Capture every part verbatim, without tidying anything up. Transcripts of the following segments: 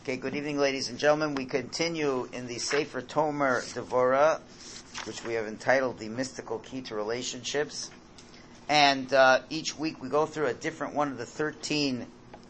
Okay, good evening, ladies and gentlemen. We continue in the Sefer Tomer Devorah, which we have entitled The Mystical Key to Relationships. And uh, each week we go through a different one of the thirteen,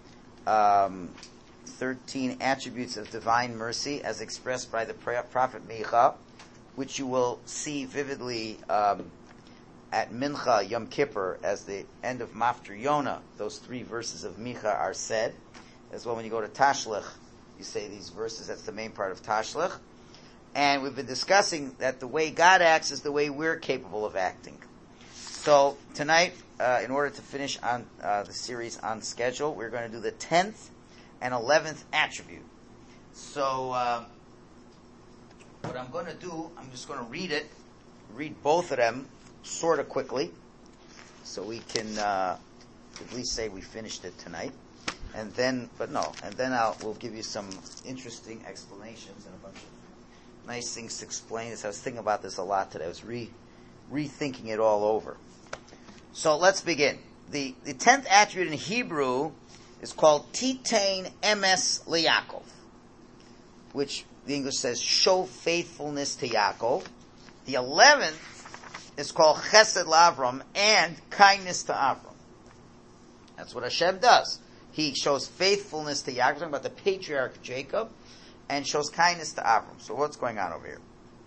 um, thirteen attributes of divine mercy as expressed by the prophet Micha, which you will see vividly um, at Mincha Yom Kippur as the end of Mafter Yonah. Those three verses of Micha are said. As well, when you go to Tashlech, you say these verses. That's the main part of Tashlech. And we've been discussing that the way God acts is the way we're capable of acting. So tonight, uh, in order to finish on uh, the series on schedule, we're going to do the tenth and eleventh attribute. So uh, what I'm going to do, I'm just going to read it, read both of them sort of quickly, so we can uh, at least say we finished it tonight. And then, but no, and then I'll, we'll give you some interesting explanations and a bunch of nice things to explain. As I was thinking about this a lot today, I was re, rethinking it all over. So let's begin. The, the tenth attribute in Hebrew is called Titain Emes LeYaakov, which the English says, show faithfulness to Yaakov. The eleventh is called Chesed LaAvram, and kindness to Avram. That's what Hashem does. He shows faithfulness to Yaakov, talking about the patriarch Jacob, and shows kindness to Avram. So what's going on over here?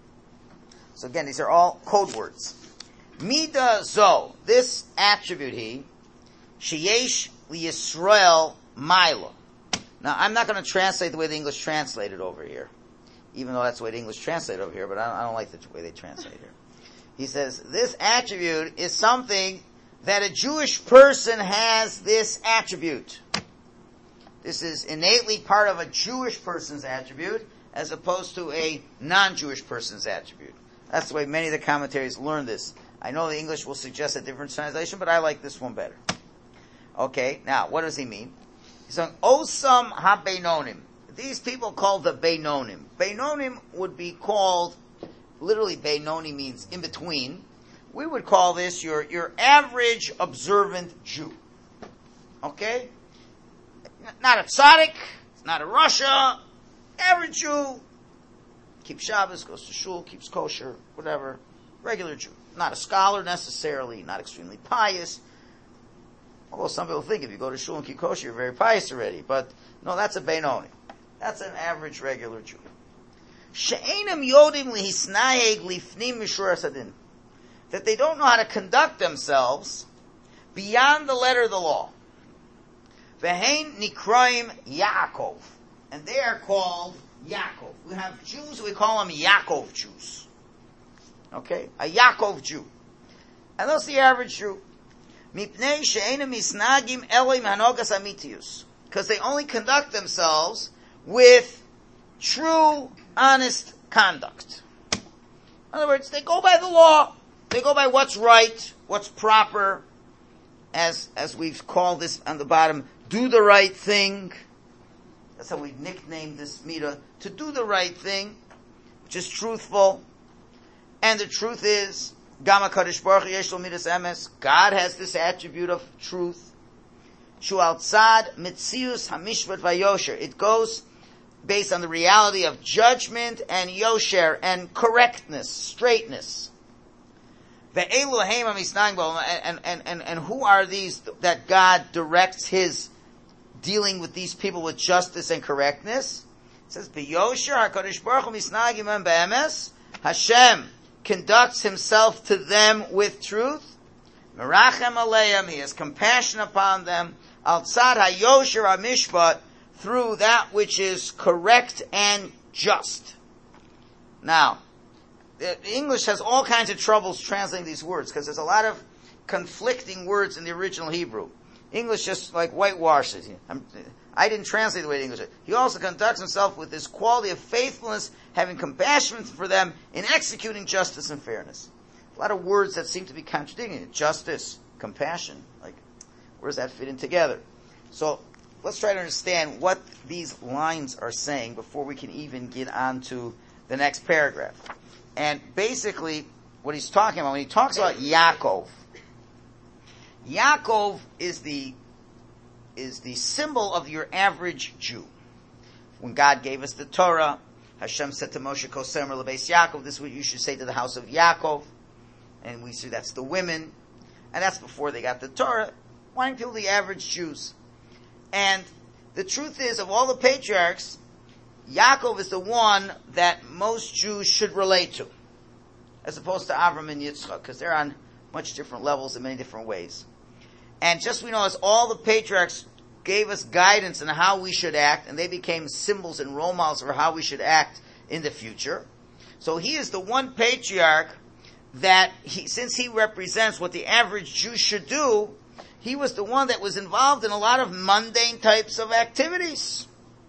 So again, these are all code words. Mida zo, this attribute he, sheyesh liyisrael maila. Now, I'm not going to translate the way the English translate it over here, even though that's the way the English translate over here, but I don't, I don't like the way they translate here. He says, this attribute is something that a Jewish person has this attribute. This is innately part of a Jewish person's attribute as opposed to a non-Jewish person's attribute. That's the way many of the commentaries learn this. I know the English will suggest a different translation, but I like this one better. Okay, now, what does he mean? He's saying, Osam ha-Beinonim. These people called the Beinonim. Beinonim would be called, literally Beinoni means in between. We would call this your, your average observant Jew. Okay? Not a tzaddik, not a Russia, average Jew. Keeps Shabbos, goes to shul, keeps kosher, whatever. Regular Jew. Not a scholar necessarily, not extremely pious. Although some people think if you go to shul and keep kosher, you're very pious already. But no, that's a Beinoni. That's an average regular Jew. She'enam yodim lihisnaeg lifnim mishur hasadin. That they don't know how to conduct themselves beyond the letter of the law. Vehein nikraim Yaakov. And they are called Yaakov. We have Jews, we call them Yaakov Jews. Okay? A Yaakov Jew. And that's the average Jew. Mipnei she'enam misnagim elim hanogas amitius. Because they only conduct themselves with true, honest conduct. In other words, they go by the law. They go by what's right, what's proper, as as we've called this on the bottom, do the right thing. That's how we nicknamed this midah, to do the right thing, which is truthful. And the truth is, Gama Kadosh Baruch Hu yesh lo midas emes, God has this attribute of truth. Shu al tzad mitzius hamishvat vayosher. It goes based on the reality of judgment and yosher and correctness, straightness. The Elohim and, and, and, and who are these that God directs his dealing with these people with justice and correctness? It says, B'yosher HaKadosh Baruch Hu misnagim be'emes. Hashem conducts himself to them with truth. Merachem aleim, he has compassion upon them. Al tzad hayosher hamishpat, through that which is correct and just. Now, the English has all kinds of troubles translating these words because there's a lot of conflicting words in the original Hebrew. English just like whitewashes. I'm, I didn't translate the way the English did. He also conducts himself with this quality of faithfulness, having compassion for them in executing justice and fairness. A lot of words that seem to be contradicting it. Justice, compassion. Like, where does that fit in together? So, let's try to understand what these lines are saying before we can even get on to the next paragraph. And basically, what he's talking about, when he talks about Yaakov, Yaakov is the is the symbol of your average Jew. when God gave us the Torah, Hashem said to Moshe, Kosemer lebeis Yaakov, this is what you should say to the house of Yaakov. And we see that's the women. And that's before they got the Torah. Why don't kill the average Jews? And the truth is, of all the patriarchs, Yaakov is the one that most Jews should relate to, as opposed to Avram and Yitzchak, because they're on much different levels in many different ways. And just we know, as all the patriarchs gave us guidance on how we should act, and they became symbols and role models for how we should act in the future. So he is the one patriarch that, he, since he represents what the average Jew should do, he was the one that was involved in a lot of mundane types of activities.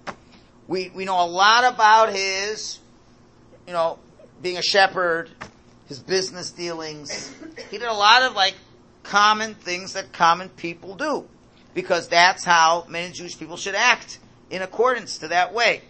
We we know a lot about his, you know, being a shepherd, his business dealings. He did a lot of like common things that common people do, because that's how many Jewish people should act, in accordance to that way.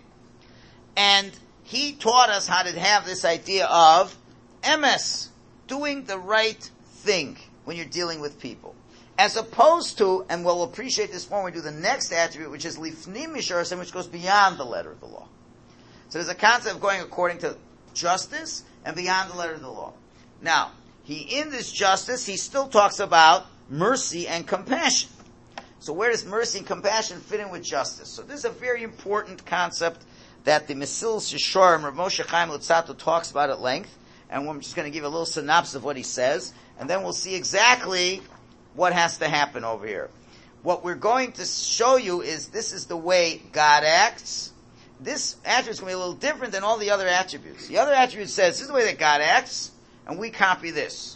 And he taught us how to have this idea of emes, doing the right thing when you're dealing with people. As opposed to, and we'll appreciate this more when we do the next attribute, which is lifnim misharasim, which goes beyond the letter of the law. So there's a concept of going according to justice and beyond the letter of the law. Now, he in this justice, he still talks about mercy and compassion. So where does mercy and compassion fit in with justice? So this is a very important concept that the Mesilas Yesharim, Rav Moshe Chaim Luzzatto, talks about at length. And I'm just going to give a little synopsis of what he says, and then we'll see exactly what has to happen over here. What we're going to show you is this is the way God acts. This attribute is going to be a little different than all the other attributes. The other attribute says, this is the way that God acts, and we copy this.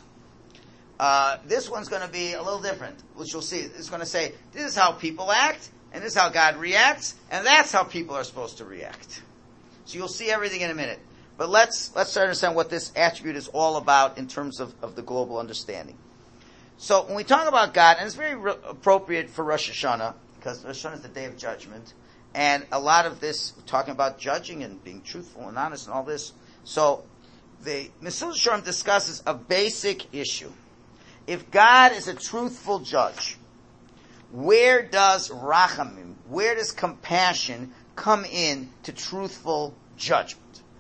Uh, this one's going to be a little different, which you'll see. It's going to say, this is how people act, and this is how God reacts, and that's how people are supposed to react. So you'll see everything in a minute. But let's let's try to understand what this attribute is all about in terms of, of the global understanding. So when we talk about God, and it's very re- appropriate for Rosh Hashanah, because Rosh Hashanah is the day of judgment, and a lot of this, talking about judging and being truthful and honest and all this. So the Mesilas Yesharim discusses a basic issue. If God is a truthful judge, where does rachamim, where does compassion come in to truthful judgment?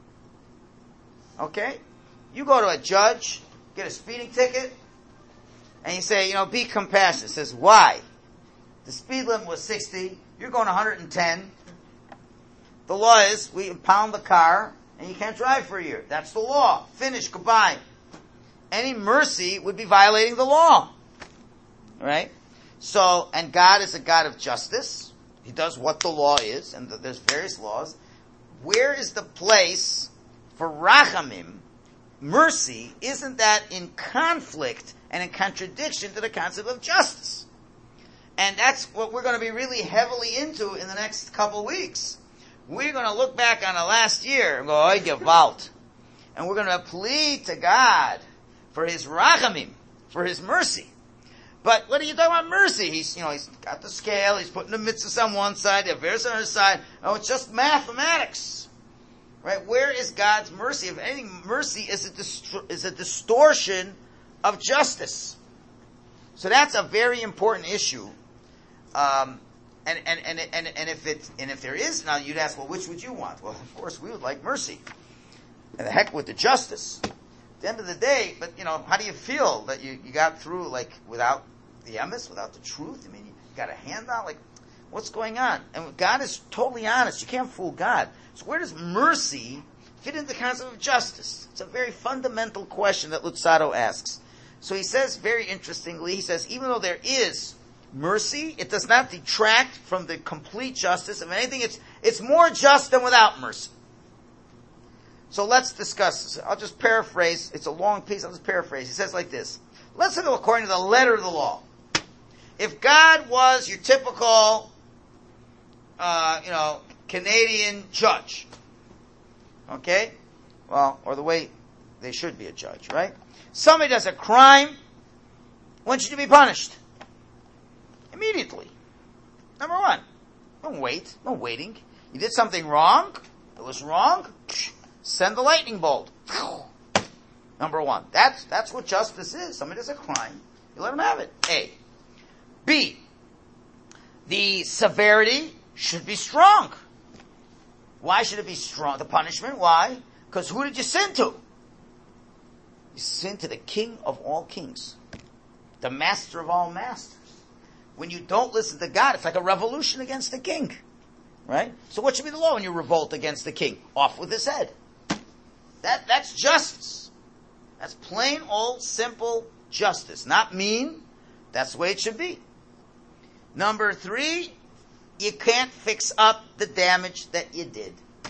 Okay? You go to a judge, get a speeding ticket, and you say, you know, be compassionate. It says, why? The speed limit was sixty, you're going one hundred ten. The law is, we impound the car, and you can't drive for a year. That's the law. Finish, goodbye. Any mercy would be violating the law. Right? So, and God is a God of justice. He does what the law is, and there's various laws. Where is the place for rachamim, mercy? Isn't that in conflict and in contradiction to the concept of justice? And that's what we're going to be really heavily into in the next couple of weeks. We're going to look back on the last year and go, oy gewalt. And we're going to plead to God for His rachamim, for His mercy. But what are you talking about mercy? He's, you know, he's got the scale, he's putting the mitzvahs on one side, the averos on the other side. Oh, it's just mathematics. Right? Where is God's mercy? If anything, mercy is a dist- is a distortion of justice. So that's a very important issue. Um, and, and, and, and, and if it, and if there is, now you'd ask, well, which would you want? Well, of course, we would like mercy. And the heck with the justice. At the end of the day, but you know, how do you feel that you, you got through like without the emes, without the truth? I mean, you got a handout? Like, what's going on? And God is totally honest. You can't fool God. So where does mercy fit into the concept of justice? It's a very fundamental question that Luzzatto asks. So he says very interestingly, he says, even though there is mercy, it does not detract from the complete justice. If anything, it's, it's more just than without mercy. So let's discuss this. I'll just paraphrase. It's a long piece. I'll just paraphrase. He says like this. Let's go according to the letter of the law. If God was your typical, uh, you know, Canadian judge, okay? Well, or the way they should be a judge, right? Somebody does a crime, when should you be punished? Immediately. Number one. Don't wait. No waiting. You did something wrong. It was wrong. Send the lightning bolt. Number one. That's, that's what justice is. Somebody does a crime. You let him have it. A. B. The severity should be strong. Why should it be strong? The punishment, why? Because who did you sin to? You sin to the King of all kings. The master of all masters. When you don't listen to God, it's like a revolution against the king. Right? So what should be the law when you revolt against the king? Off with his head. That, that's justice. That's plain old simple justice. Not mean. That's the way it should be. Number three, you can't fix up the damage that you did.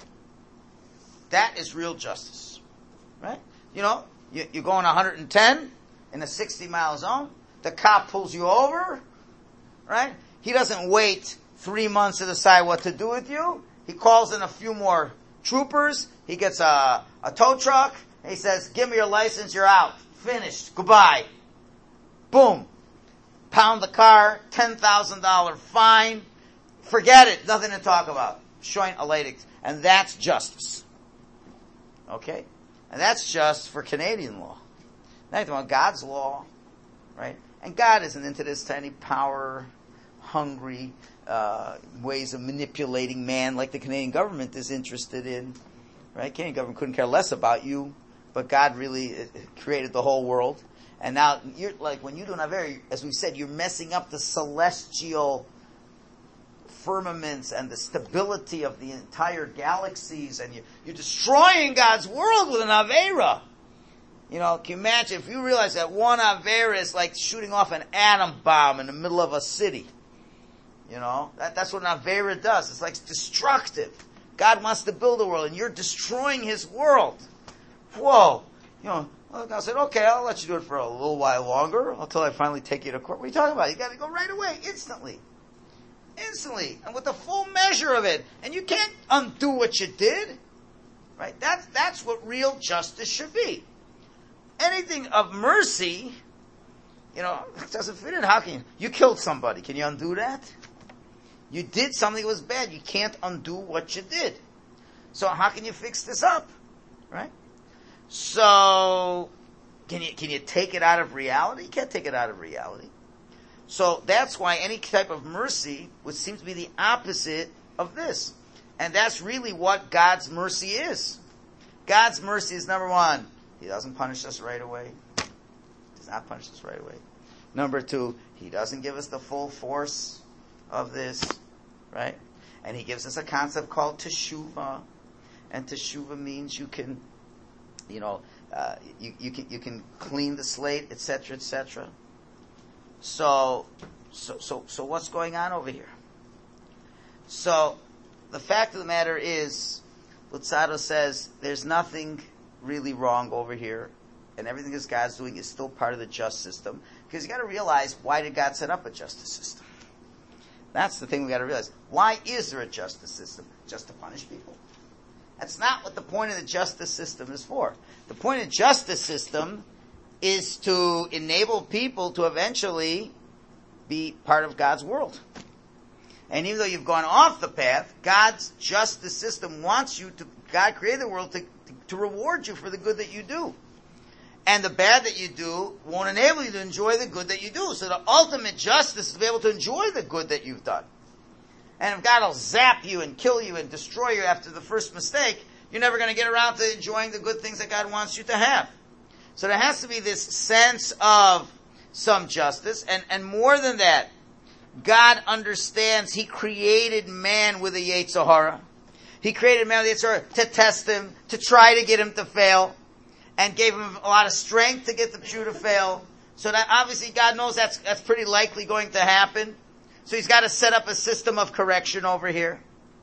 That is real justice. Right? You know, you, you're going one hundred ten in a sixty mile zone. The cop pulls you over. Right? He doesn't wait three months to decide what to do with you. He calls in a few more troopers. He gets a, a tow truck. And he says, give me your license, you're out. Finished. Goodbye. Boom. Pound the car. ten thousand dollars fine. Forget it. Nothing to talk about. Shoin aleidik. And that's justice. Okay? And that's just for Canadian law. Now you're talking about God's law. Right? And God isn't into this tiny power, hungry uh, ways of manipulating man like the Canadian government is interested in. Right? Canadian government couldn't care less about you, but God really created the whole world. And now, you're like when you do an Avera, as we said, you're messing up the celestial firmaments and the stability of the entire galaxies, and you, you're destroying God's world with an Avera. You know, can you imagine if you realize that one Avera is like shooting off an atom bomb in the middle of a city? You know, that, that's what an Avera does. It's like destructive. God wants to build a world, and you're destroying His world. Whoa. You know, well, God said, okay, I'll let you do it for a little while longer, until I finally take you to court. What are you talking about? You gotta go right away, instantly. Instantly. And with the full measure of it. And you can't undo what you did. Right? That's, that's what real justice should be. Anything of mercy, you know, doesn't fit in. How can you? You killed somebody. Can you undo that? You did something that was bad. You can't undo what you did. So how can you fix this up? Right? So, can you, can you take it out of reality? You can't take it out of reality. So that's why any type of mercy would seem to be the opposite of this. And that's really what God's mercy is. God's mercy is, number one, He doesn't punish us right away. He does not punish us right away. Number two, He doesn't give us the full force of this, right? And He gives us a concept called teshuvah. And teshuvah means you can, you know, uh, you, you can you can clean the slate, et cetera, et cetera. So, so, so, so what's going on over here? So, the fact of the matter is, Luzzatto says there's nothing really wrong over here, and everything that God's doing is still part of the just system. Because you got to realize, why did God set up a justice system? That's the thing we got to realize. Why is there a justice system? Just to punish people. That's not what the point of the justice system is for. The point of the justice system is to enable people to eventually be part of God's world. And even though you've gone off the path, God's justice system wants you to, God created the world to, to, to reward you for the good that you do. And the bad that you do won't enable you to enjoy the good that you do. So the ultimate justice is to be able to enjoy the good that you've done. And if God will zap you and kill you and destroy you after the first mistake, you're never going to get around to enjoying the good things that God wants you to have. So there has to be this sense of some justice. And, and more than that, God understands He created man with a Yetzer Hara. He created man with a Yetzer Hara to test him, to try to get him to fail, and gave him a lot of strength to get the Jew to fail. So that obviously God knows that's, that's pretty likely going to happen. So He's got to set up a system of correction over here.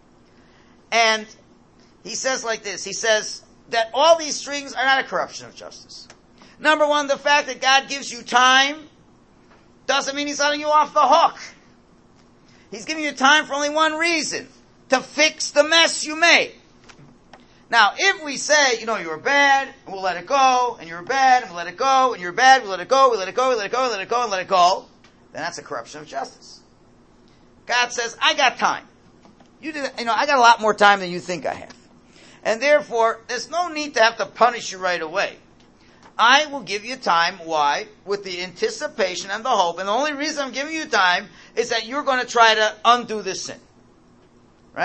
And He says like this, He says that all these strings are not a corruption of justice. Number one, the fact that God gives you time doesn't mean He's letting you off the hook. He's giving you time for only one reason, to fix the mess you made. Now, if we say, you know, you were bad, and we'll let it go, and you were bad, and we'll let it go, and you're bad, we'll let it go, we let it go, we let it go, we let it go, and let it go, then that's a corruption of justice. God says, I got time. You did, you know, I got a lot more time than you think I have. And therefore, there's no need to have to punish you right away. I will give you time. Why? With the anticipation and the hope. And the only reason I'm giving you time is that you're going to try to undo this sin. Right?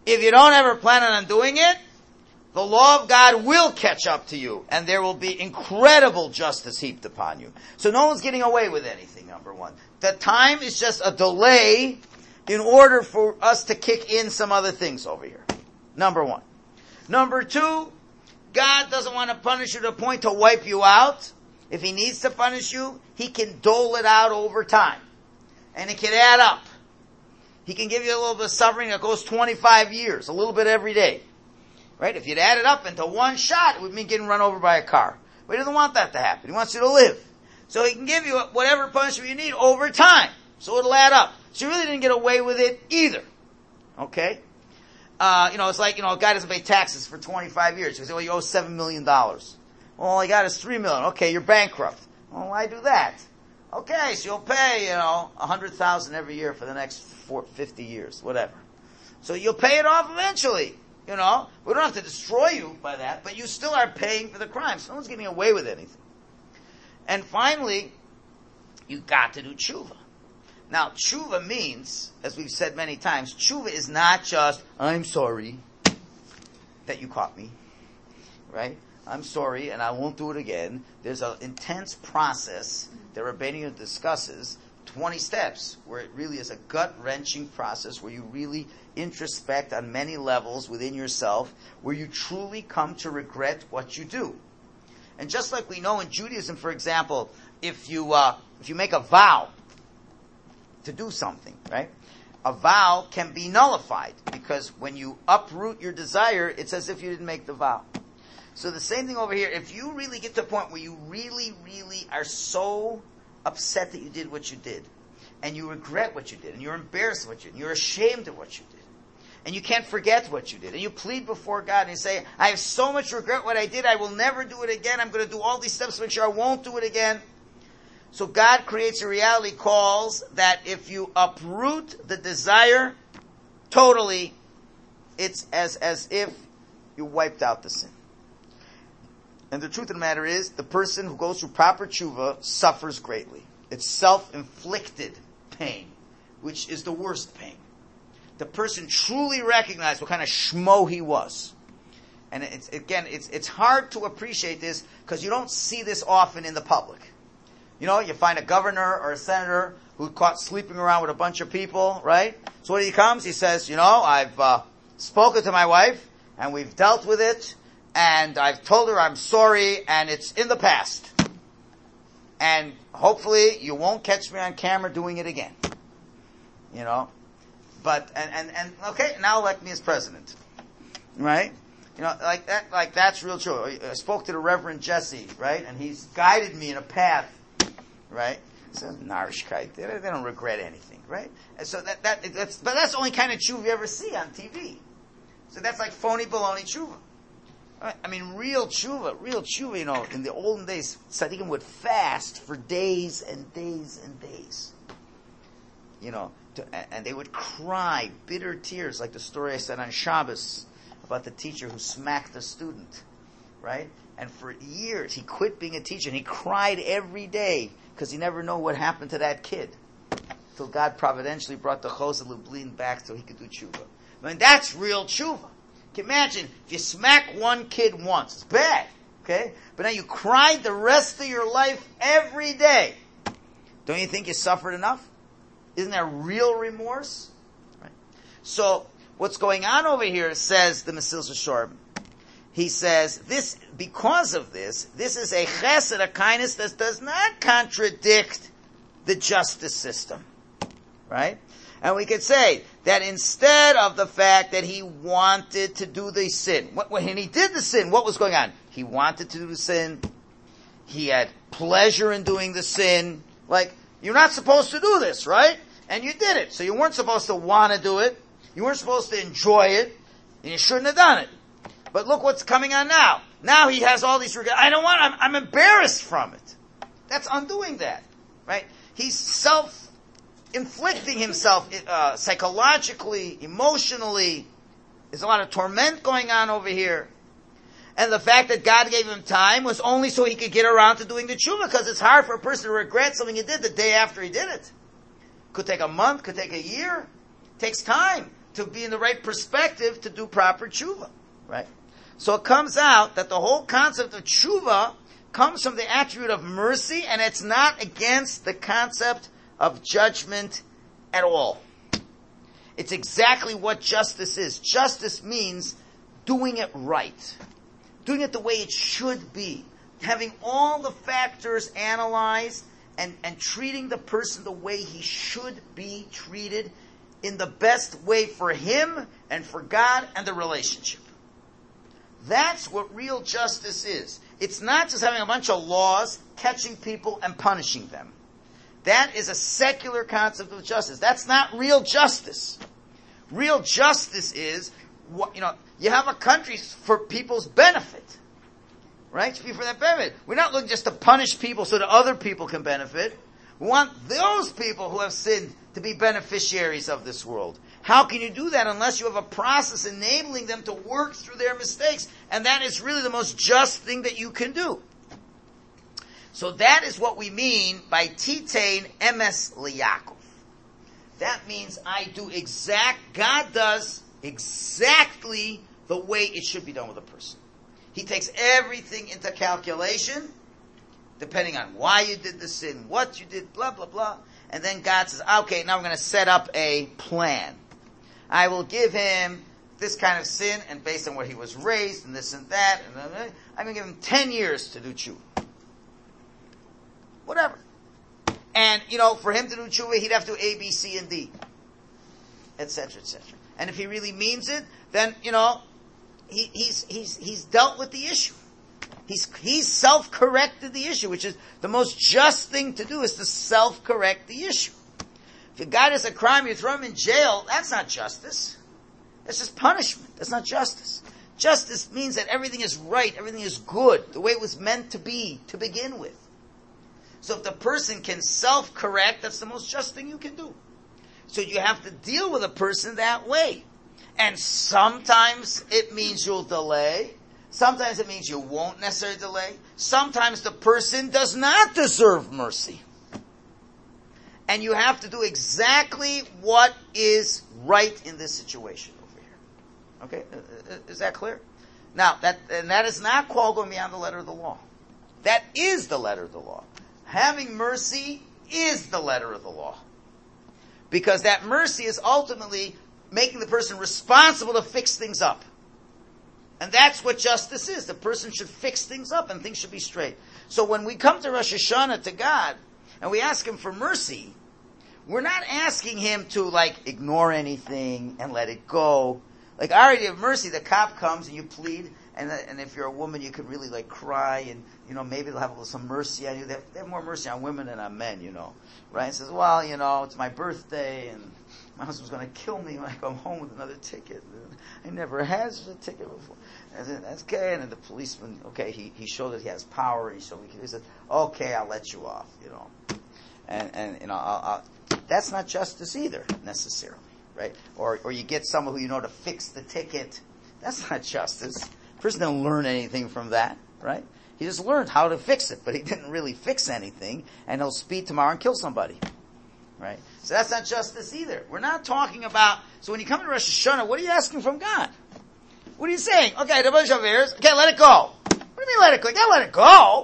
If you don't ever plan on doing it, the law of God will catch up to you, and there will be incredible justice heaped upon you. So no one's getting away with anything, number one. The time is just a delay in order for us to kick in some other things over here. Number one. Number two, God doesn't want to punish you to the point to wipe you out. If he needs to punish you, he can dole it out over time. And it can add up. He can give you a little bit of suffering that goes twenty-five years, a little bit every day. Right? If you'd add it up into one shot, it would mean getting run over by a car. But he doesn't want that to happen. He wants you to live. So he can give you whatever punishment you need over time. So it'll add up. So you really didn't get away with it either. Okay? Uh, you know, it's like, you know, a guy doesn't pay taxes for twenty-five years. You say, well, you owe seven million dollars. Well, all I got is three million dollars. Okay, you're bankrupt. Well, why do that? Okay, so you'll pay, you know, one hundred thousand dollars every year for the next four, fifty years, whatever. So you'll pay it off eventually. You know, we don't have to destroy you by that, but you still are paying for the crimes. No one's getting away with anything. And finally, you got to do tshuva. Now, tshuva means, as we've said many times, tshuva is not just, I'm sorry that you caught me, right? I'm sorry and I won't do it again. There's an intense process that Rabbeinu discusses, twenty steps, where it really is a gut-wrenching process, where you really introspect on many levels within yourself, where you truly come to regret what you do. And just like we know in Judaism, for example, if you uh, if you make a vow to do something, right? A vow can be nullified, because when you uproot your desire, it's as if you didn't make the vow. So the same thing over here, if you really get to the point where you really, really are so upset that you did what you did, and you regret what you did, and you're embarrassed of what you did, and you're ashamed of what you did, and you can't forget what you did, and you plead before God, and you say, I have so much regret what I did, I will never do it again, I'm going to do all these steps to make sure I won't do it again. So God creates a reality calls that if you uproot the desire totally, it's as, as if you wiped out the sin. And the truth of the matter is, the person who goes through proper tshuva suffers greatly. It's self-inflicted pain, which is the worst pain. The person truly recognized what kind of schmo he was. And it's, again, it's, it's hard to appreciate this because you don't see this often in the public. You know, you find a governor or a senator who caught sleeping around with a bunch of people, right? So when he comes, he says, you know, I've uh, spoken to my wife, and we've dealt with it, and I've told her I'm sorry, and it's in the past. And hopefully you won't catch me on camera doing it again. You know? But, and, and, and okay, now elect me as president. Right? You know, like that, like that's real true. I spoke to the Reverend Jesse, right? And he's guided me in a path, right? So narishkeit. They, they don't regret anything, right? And so that, that, that's, but that's the only kind of tshuva you ever see on T V. So that's like phony baloney tshuva. I mean, real tshuva, real tshuva, you know, in the olden days, tzaddikim would fast for days and days and days. You know, to, and they would cry bitter tears, like the story I said on Shabbos about the teacher who smacked a student, right? And for years, he quit being a teacher, and he cried every day because he never knew what happened to that kid. Till God providentially brought the Chosed Lublin back so he could do tshuva. I mean, that's real tshuva. Can you imagine if you smack one kid once, it's bad, okay? But now you cried the rest of your life every day. Don't you think you suffered enough? Isn't that real remorse? Right. So what's going on over here, says the Mesilas Yesharim. He says this, because of this, this is a chesed, a kindness that does not contradict the justice system, right? And we could say that instead of the fact that he wanted to do the sin, when he did the sin, what was going on? He wanted to do the sin. He had pleasure in doing the sin. Like, you're not supposed to do this, right? And you did it. So you weren't supposed to want to do it. You weren't supposed to enjoy it. And you shouldn't have done it. But look what's coming on now. Now he has all these regrets. I don't want, I'm, I'm embarrassed from it. That's undoing that, right? He's self inflicting himself uh, psychologically, emotionally. There's a lot of torment going on over here. And the fact that God gave him time was only so he could get around to doing the tshuva, because it's hard for a person to regret something he did the day after he did it. Could take a month, could take a year. It takes time. to be in the right perspective to do proper tshuva, right? So it comes out that the whole concept of tshuva comes from the attribute of mercy, and it's not against the concept of judgment at all. It's exactly what justice is. Justice means doing it right. Doing it the way it should be. Having all the factors analyzed and, and treating the person the way he should be treated in the best way for him and for God and the relationship. That's what real justice is. It's not just having a bunch of laws, catching people and punishing them. That is a secular concept of justice. That's not real justice. Real justice is, you know, you have a country for people's benefit. Right? To be for that benefit. We're not looking just to punish people so that other people can benefit. We want those people who have sinned to be beneficiaries of this world. How can you do that unless you have a process enabling them to work through their mistakes? And that is really the most just thing that you can do. So that is what we mean by Titain Emes Liyakov. That means I do exact, God does exactly the way it should be done with a person. He takes everything into calculation, depending on why you did the sin, what you did, blah, blah, blah. And then God says, okay, now we're going to set up a plan. I will give him this kind of sin, and based on where he was raised, and this and that, and I'm going to give him ten years to do tshuva. Whatever. And, you know, for him to do tshuva, he'd have to do A, B, C, and D, et cetera, et cetera. And if he really means it, then, you know, He, he's, he's, he's dealt with the issue. He's, he's self-corrected the issue, which is the most just thing to do is to self-correct the issue. If a guy does a crime, you throw him in jail, that's not justice. That's just punishment. That's not justice. Justice means that everything is right, everything is good, the way it was meant to be, to begin with. So if the person can self-correct, that's the most just thing you can do. So you have to deal with a person that way. And sometimes it means you'll delay. Sometimes it means you won't necessarily delay. Sometimes the person does not deserve mercy. And you have to do exactly what is right in this situation over here. Okay? Is that clear? Now, that, and that is not called going beyond the letter of the law. That is the letter of the law. Having mercy is the letter of the law. Because that mercy is ultimately making the person responsible to fix things up. And that's what justice is. The person should fix things up and things should be straight. So when we come to Rosh Hashanah to God and we ask Him for mercy, we're not asking Him to like ignore anything and let it go. Like our idea of mercy, the cop comes and you plead, and and if you're a woman, you could really like cry, and you know maybe they'll have a little, some mercy on you. They have, they have more mercy on women than on men, you know, right? And says, well, you know, it's my birthday and my husband's going to kill me when I come home with another ticket. I never had such a ticket before. And then, that's okay. And then the policeman, okay, he, he showed that he has power. He showed, he said, okay, I'll let you off, you know. And, and you know, I'll, I'll, that's not justice either, necessarily, right? Or, or you get someone who you know to fix the ticket. That's not justice. The person didn't learn anything from that, right? He just learned how to fix it, but he didn't really fix anything, and he'll speed tomorrow and kill somebody. Right? So that's not justice either. We're not talking about, so when you come to Rosh Hashanah, what are you asking from God? What are you saying? Okay, the bunch of ears, okay, let it go. What do you mean let it go? You can't let it go.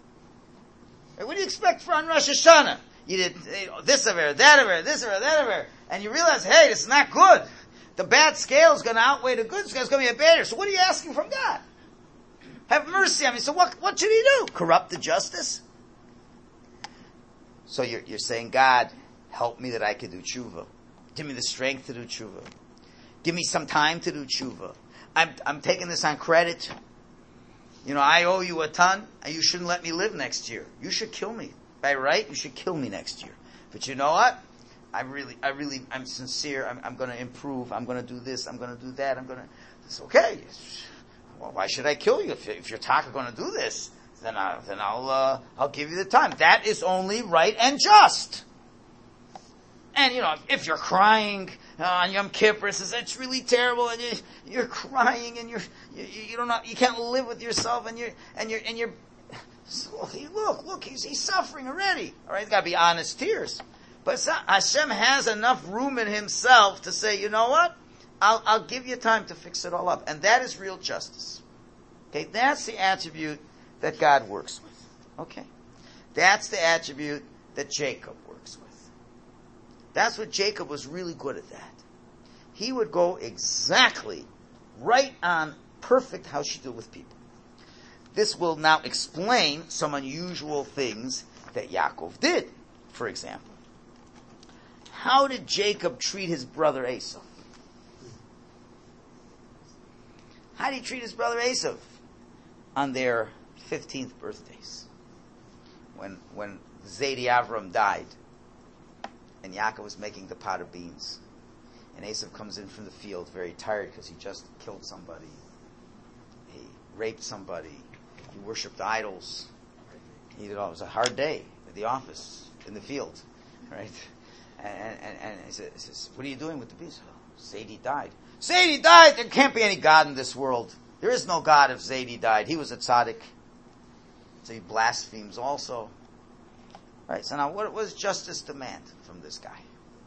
What do you expect for on Rosh Hashanah? You did you know, this of it, that of it, this of it, that of it, and you realize, hey, this is not good. The bad scale is going to outweigh the good scale. It's going to be a bad year. So what are you asking from God? Have mercy on me. So what, what should He do? Corrupt the justice? So you're, you're saying, God, help me that I can do tshuva. Give me the strength to do tshuva. Give me some time to do tshuva. I'm, I'm taking this on credit. You know, I owe you a ton, and you shouldn't let me live next year. You should kill me. By right, you should kill me next year. But you know what? I really, I really, I'm sincere. I'm, I'm going to improve. I'm going to do this. I'm going to do that. I'm going to. It's okay. Well, why should I kill you if, if you're talking going to do this? Then I, then I'll, uh, I'll give you the time. That is only right and just. And, you know, if you're crying uh, on Yom Kippur, it says, it's really terrible, and you, you're crying, and you're, you, you don't know, you can't live with yourself, and you're, and you're, and you're, so, look, look, he's, he's suffering already. Alright, it's gotta be honest tears. But Hashem has enough room in Himself to say, you know what? I'll, I'll give you time to fix it all up. And that is real justice. Okay, that's the attribute that God works with. Okay. That's the attribute that Jacob works with. That's what Jacob was really good at that. He would go exactly right on perfect how she deal with people. This will now explain some unusual things that Yaakov did, for example. How did Jacob treat his brother Esau? How did he treat his brother Esau? On their fifteenth birthdays. When when Zedi Avram died, and Yaakov was making the pot of beans. And Esau comes in from the field very tired because he just killed somebody. He raped somebody. He worshipped idols. He did all. It was a hard day at the office, in the field, right? And, and, and he says, he says, what are you doing with the beans? Oh, Zedi died. Zedi died! There can't be any God in this world. There is no God if Zedi died. He was a tzaddik. So he blasphemes also. Right, so now what was justice demand from this guy?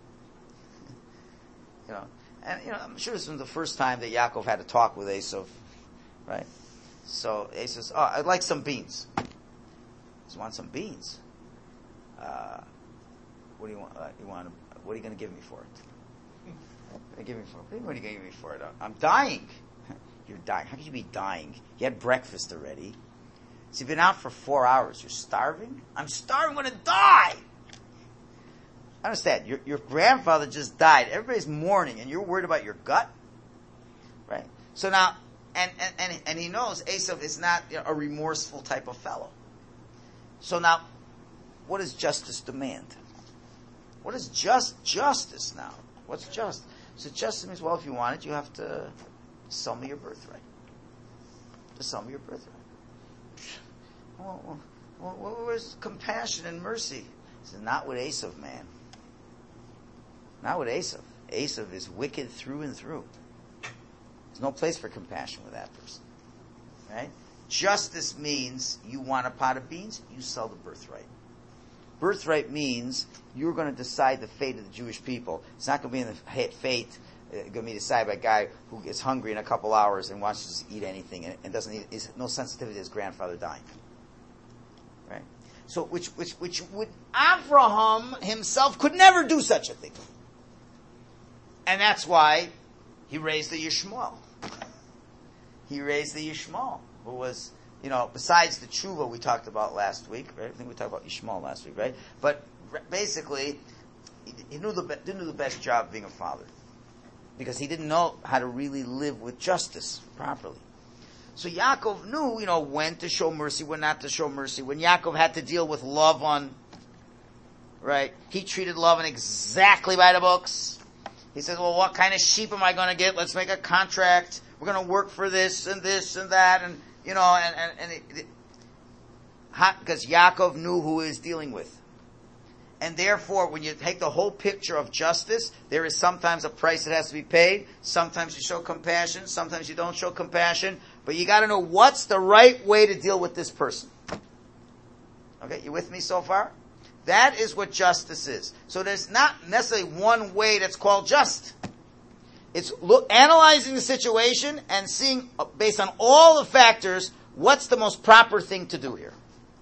You know, and you know, I'm sure this was the first time that Yaakov had a talk with Esau, right? So Esau says, "Oh, I'd like some beans." He want some beans. Uh, what do you want? Uh, you want? What are you going to give me for it? What are you give me for it? What are you going to give me for it? I'm dying. You're dying. How could you be dying? You had breakfast already. So you've been out for four hours. You're starving? I'm starving. I'm going to die. Understand, your, your grandfather just died. Everybody's mourning, and you're worried about your gut? Right? So now, and, and, and, and he knows Esau is not you know, a remorseful type of fellow. So now, what does justice demand? What is just justice now? What's just? So justice means, well, if you want it, you have to sell me your birthright. Just sell me your birthright. Well, well, well, where's compassion and mercy? He said, not with Esau, man. Not with Esau. Esau is wicked through and through. There's no place for compassion with that person. Right? Justice means you want a pot of beans, you sell the birthright. Birthright means you're going to decide the fate of the Jewish people. It's not going to be in the fate, uh, going to be decided by a guy who gets hungry in a couple hours and wants to just eat anything and, and doesn't eat, is no sensitivity to his grandfather dying. Right? So, which, which, which would, Abraham himself could never do such a thing. And that's why he raised the Yishmael. He raised the Yishmael, who was, you know, besides the tshuva we talked about last week, right? I think we talked about Yishmael last week, right? But basically, he knew the, didn't do the best job of being a father. Because he didn't know how to really live with justice properly. So Yaakov knew, you know, when to show mercy, when not to show mercy. When Yaakov had to deal with Lavan, right? He treated Lavan exactly by the books. He says, well, what kind of sheep am I going to get? Let's make a contract. We're going to work for this and this and that. And, you know, and, and, and it, it, because Yaakov knew who he was dealing with. And therefore, when you take the whole picture of justice, there is sometimes a price that has to be paid. Sometimes you show compassion. Sometimes you don't show compassion. But you got to know what's the right way to deal with this person. Okay, you with me so far? That is what justice is. So there's not necessarily one way that's called just. It's look, analyzing the situation and seeing, based on all the factors, what's the most proper thing to do here.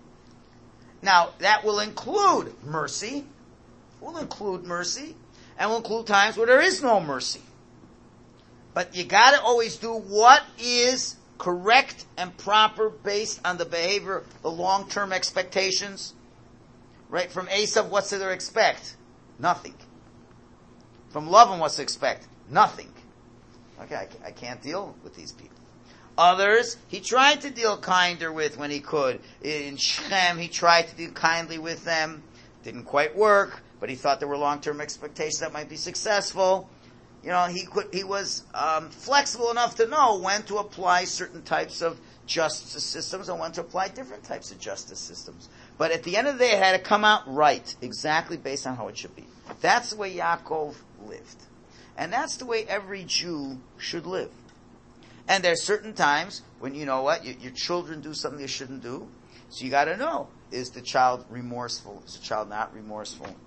Now, that will include mercy. Will include mercy. And will include times where there is no mercy. But you gotta always do what is correct and proper based on the behavior, the long-term expectations. Right? From Esau, what's to expect? Nothing. From Lavan, what's to expect? Nothing. Okay, I, I can't deal with these people. Others, he tried to deal kinder with when he could. In Shechem, he tried to deal kindly with them. Didn't quite work, but he thought there were long-term expectations that might be successful. You know, he could, he was um, flexible enough to know when to apply certain types of justice systems and when to apply different types of justice systems. But at the end of the day, it had to come out right, exactly based on how it should be. That's the way Yaakov lived. And that's the way every Jew should live. And there's certain times when, you know what, your, your children do something they shouldn't do. So you gotta know, is the child remorseful? Is the child not remorseful?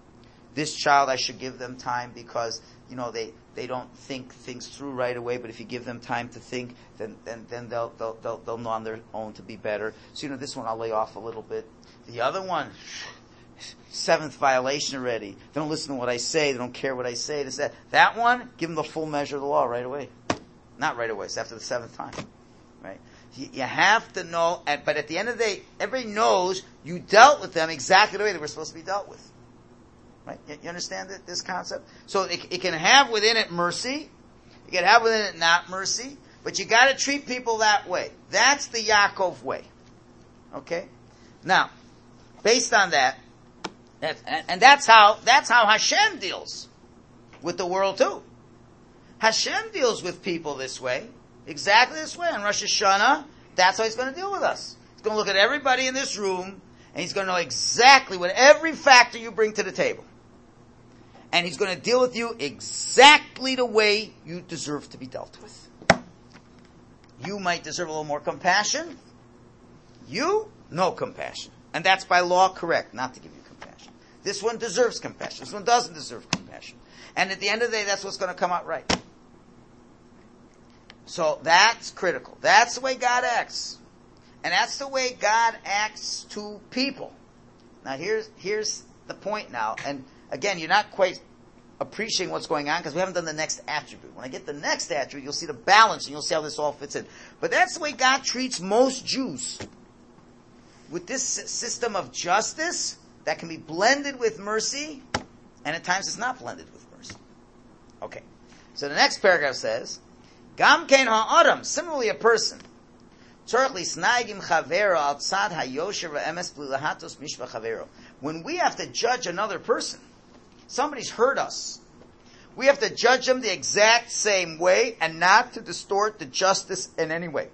this child, I should give them time because, you know, they, they don't think things through right away, but if you give them time to think, then, then, then they'll, they'll, they'll, they'll know on their own to be better. So, you know, this one I'll lay off a little bit. The other one, seventh violation already. They don't listen to what I say. They don't care what I say. This, that. That one, give them the full measure of the law right away. Not right away. It's after the seventh time. Right? You, you have to know, and, but at the end of the day, everybody knows you dealt with them exactly the way they were supposed to be dealt with. Right? You, you understand it, this concept? So it, it can have within it mercy. It can have within it not mercy. But you gotta treat people that way. That's the Yaakov way. Okay? Now, based on that, that and, and that's how, that's how Hashem deals with the world too. Hashem deals with people this way. Exactly this way. On Rosh Hashanah, that's how he's going to deal with us. He's going to look at everybody in this room, and he's going to know exactly what every factor you bring to the table. And he's going to deal with you exactly the way you deserve to be dealt with. You might deserve a little more compassion. You, no compassion. And that's by law correct, not to give you compassion. This one deserves compassion. This one doesn't deserve compassion. And at the end of the day, that's what's going to come out right. So that's critical. That's the way God acts. And that's the way God acts to people. Now here's, here's the point now. And again, you're not quite appreciating what's going on because we haven't done the next attribute. When I get the next attribute, you'll see the balance and you'll see how this all fits in. But that's the way God treats most Jews. With this system of justice that can be blended with mercy, and at times it's not blended with mercy. Okay. So the next paragraph says, Gam kein ha'adam, similarly a person, when we have to judge another person, somebody's hurt us, we have to judge them the exact same way and not to distort the justice in any way.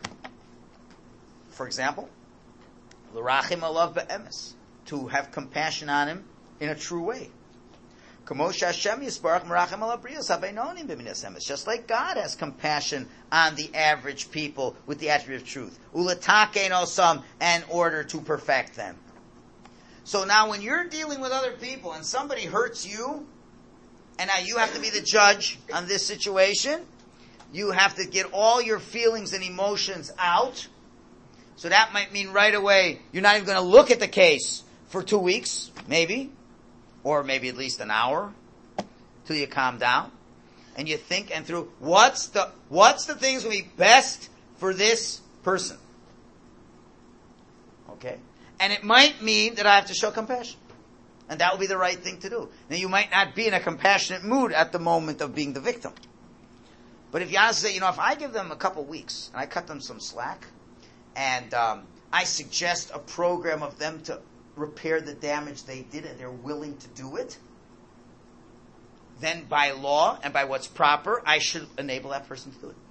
For example, l'rachim alav be'emes, to have compassion on him in a true way. Just like God has compassion on the average people with the attribute of truth. In order to perfect them. So now when you're dealing with other people and somebody hurts you, and now you have to be the judge on this situation, you have to get all your feelings and emotions out. So that might mean right away, you're not even going to look at the case for two weeks, maybe. Or maybe at least an hour, till you calm down, and you think and through what's the what's the things will be best for this person. Okay, and it might mean that I have to show compassion, and that will be the right thing to do. Now you might not be in a compassionate mood at the moment of being the victim, but if you honestly say, you know, if I give them a couple weeks and I cut them some slack, and um, I suggest a program of them to repair the damage they did and they're willing to do it, then by law and by what's proper, I should enable that person to do it.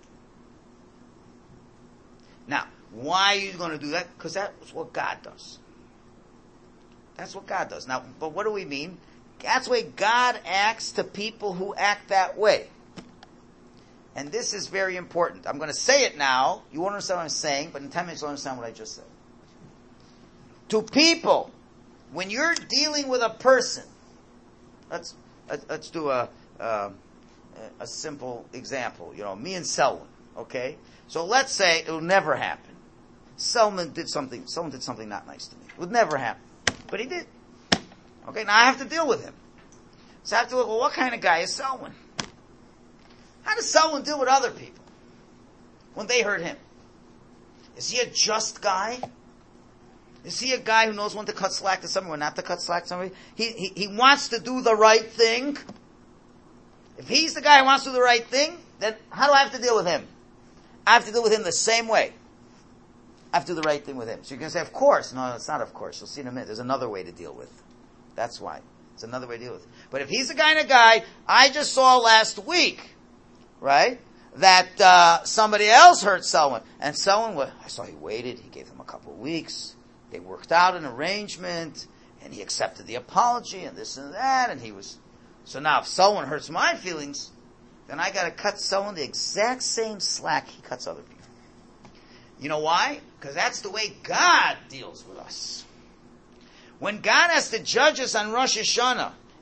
Now, why are you going to do that? Because that's what God does. That's what God does. Now, but what do we mean? That's the way God acts to people who act that way. And this is very important. I'm going to say it now. You won't understand what I'm saying, but in ten minutes you'll understand what I just said. To people, when you're dealing with a person, let's let's do a uh, a simple example. You know, me and Selwyn. Okay, so let's say it'll never happen. Selwyn did something. Someone did something not nice to me. It would never happen, but he did. Okay, now I have to deal with him. So I have to look. Well, what kind of guy is Selwyn? How does Selwyn deal with other people when they hurt him? Is he a just guy? Is he a guy who knows when to cut slack to somebody or not to cut slack to somebody? He, he, he wants to do the right thing. If he's the guy who wants to do the right thing, then how do I have to deal with him? I have to deal with him the same way. I have to do the right thing with him. So you're going to say, of course. No, it's not of course. You'll see in a minute. There's another way to deal with. That's why. It's another way to deal with. But if he's the kind of guy I just saw last week, right, that uh, somebody else hurt Selwyn, and Selwyn, well, I saw he waited. He gave him a couple of weeks. They worked out an arrangement, and he accepted the apology, and this and that, and he was... So now, if Selwyn hurts my feelings, then I gotta cut Selwyn the exact same slack he cuts other people. You know why? Because that's the way God deals with us. When God has to judge us on Rosh Hashanah,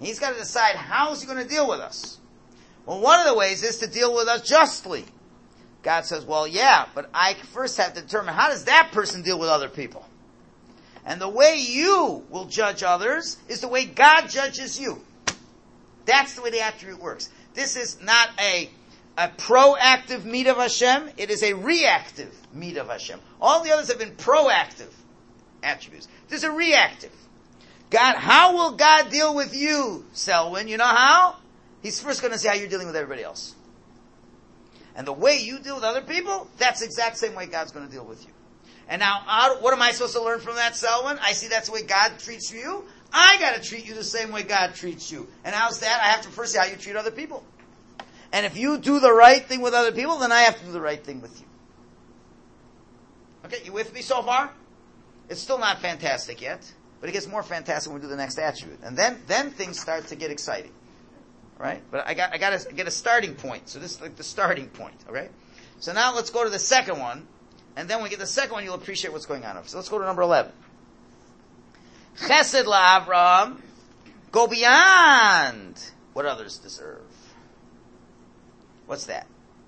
He's got to decide how is he going to deal with us. Well, one of the ways is to deal with us justly. God says, well, yeah, but I first have to determine how does that person deal with other people. And the way you will judge others is the way God judges you. That's the way the attribute works. This is not a, a proactive meet of Hashem. It is a reactive meet of Hashem. All the others have been proactive attributes. This is a reactive. God, how will God deal with you, Selwyn? You know how? He's first going to see how you're dealing with everybody else. And the way you deal with other people, that's the exact same way God's going to deal with you. And now, how, what am I supposed to learn from that, Selwyn? I see that's the way God treats you. I got to treat you the same way God treats you. And how's that? I have to first see how you treat other people. And if you do the right thing with other people, then I have to do the right thing with you. Okay, you with me so far? It's still not fantastic yet, but it gets more fantastic when we do the next attribute. And then, then things start to get exciting. Right? But I got, I got to get a starting point. So this is like the starting point. Okay? So now let's go to the second one. And then when we get the second one, you'll appreciate what's going on. So let's go to number eleven. Chesed la'Avram. Go beyond what others deserve. What's that?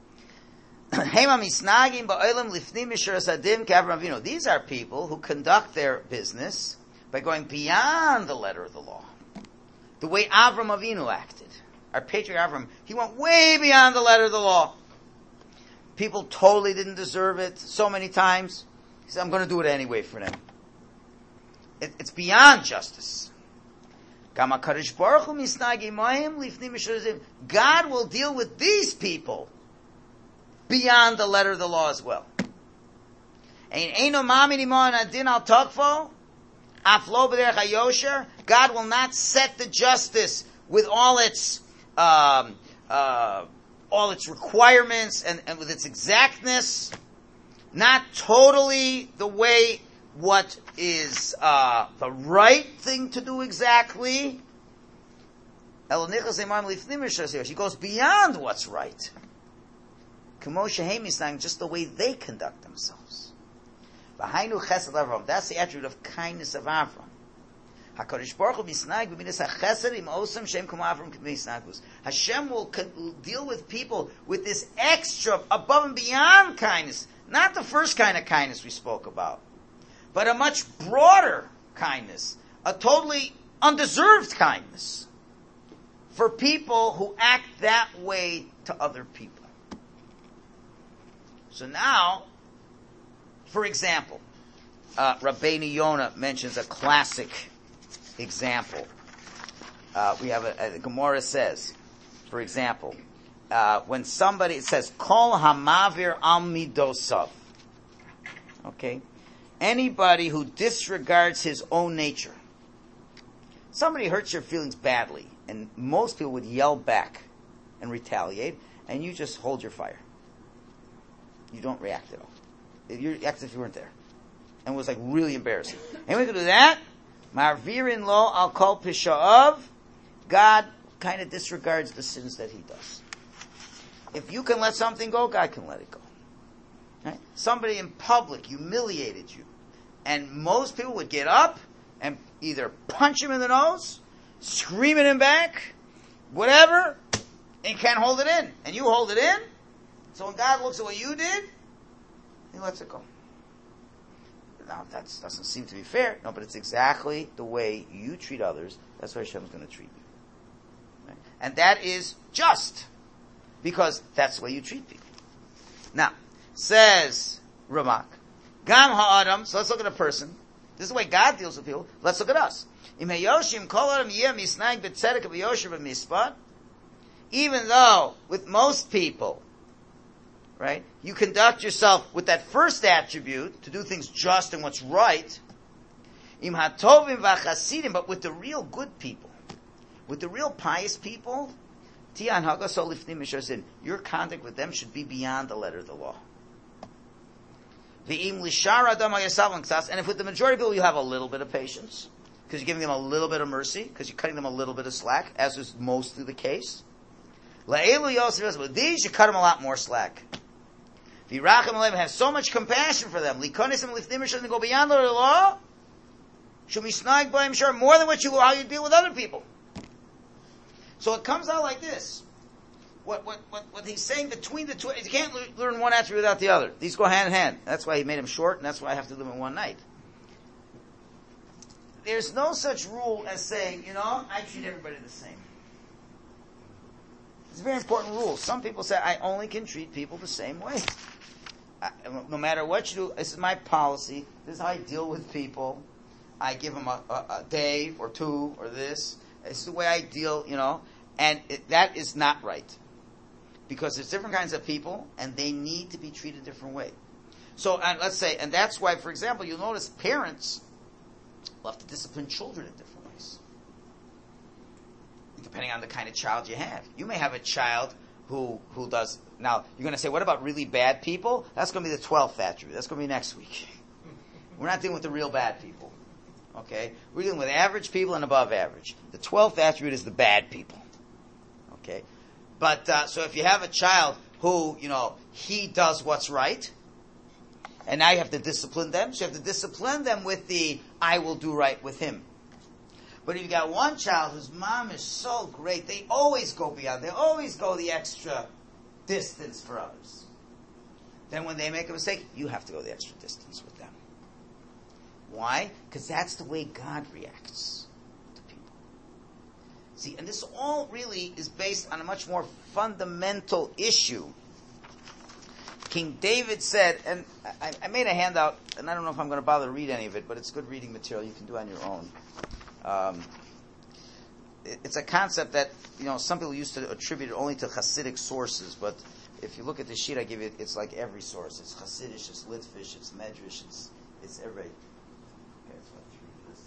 These are people who conduct their business by going beyond the letter of the law. The way Avram Avinu acted. Our patriarch Avram, he went way beyond the letter of the law. People totally didn't deserve it so many times. He said, I'm going to do it anyway for them. It, it's beyond justice. God will deal with these people beyond the letter of the law as well. God will not set the justice with all its um, uh, all its requirements and, and with its exactness, not totally the way what is uh, the right thing to do exactly. She goes beyond what's right. Just the way they conduct themselves. That's the attribute of kindness of Avram. Hashem will deal with people with this extra, above and beyond kindness. Not the first kind of kindness we spoke about, but a much broader kindness. A totally undeserved kindness. For people who act that way to other people. So now, for example, uh, Rabbeinu Yonah mentions a classic example. Uh, we have a, a Gemara says, for example, uh, when somebody, it says, Kol hamavir al midosav. Okay? Anybody who disregards his own nature. Somebody hurts your feelings badly, and most people would yell back and retaliate, and you just hold your fire. You don't react at all. You act as if you weren't there. And it was like really embarrassing. And we could do that. Marvirin lo al kol pisha'av. God kind of disregards the sins that he does. If you can let something go, God can let it go. Right? Somebody in public humiliated you. And most people would get up and either punch him in the nose, scream at him back, whatever, and can't hold it in. And you hold it in. So when God looks at what you did, he lets it go. Now, that doesn't seem to be fair. No, but it's exactly the way you treat others. That's how Hashem's going to treat you. Right? And that is just. Because that's the way you treat people. Now, says Ramak, Gam ha'adam, so let's look at a person. This is the way God deals with people. Let's look at us. Even though, with most people, right, you conduct yourself with that first attribute, to do things just and what's right, but with the real good people, with the real pious people, your conduct with them should be beyond the letter of the law. And if with the majority of people you have a little bit of patience, because you're giving them a little bit of mercy, because you're cutting them a little bit of slack, as is mostly the case. With these, you cut them a lot more slack. Have so much compassion for them. Go beyond the law. Should be snag by him, sure, more than what you how you deal with other people. So it comes out like this. What, what, what, what he's saying between the two, you can't learn one attribute without the other. These go hand in hand. That's why he made them short, and that's why I have to do them in one night. There's no such rule as saying, you know, I treat everybody the same. It's a very important rule. Some people say, I only can treat people the same way. I, no matter what you do, this is my policy. This is how I deal with people. I give them a, a, a day or two or this. This is the way I deal, you know. And it, that is not right. Because there's different kinds of people, and they need to be treated a different way. So, and let's say, and that's why, for example, you'll notice parents will have to discipline children in different ways. Depending on the kind of child you have. You may have a child who who does, now, you're going to say, what about really bad people? That's going to be the twelfth attribute. That's going to be next week. We're not dealing with the real bad people. Okay? We're dealing with average people and above average. The twelfth attribute is the bad people. Okay? But, uh, so if you have a child who, you know, he does what's right, and now you have to discipline them, so you have to discipline them with the, I will do right with him. But if you got one child whose mom is so great, they always go beyond, they always go the extra distance for others. Then when they make a mistake, you have to go the extra distance with them. Why? Because that's the way God reacts to people. See, and this all really is based on a much more fundamental issue. King David said, and I, I made a handout, and I don't know if I'm going to bother to read any of it, but it's good reading material. You can do it on your own. Um, it, it's a concept that, you know, some people used to attribute it only to Hasidic sources, but if you look at the sheet I give you, it's like every source. It's Hasidish, it's Litvish, it's Medrash, it's it's every. Okay, so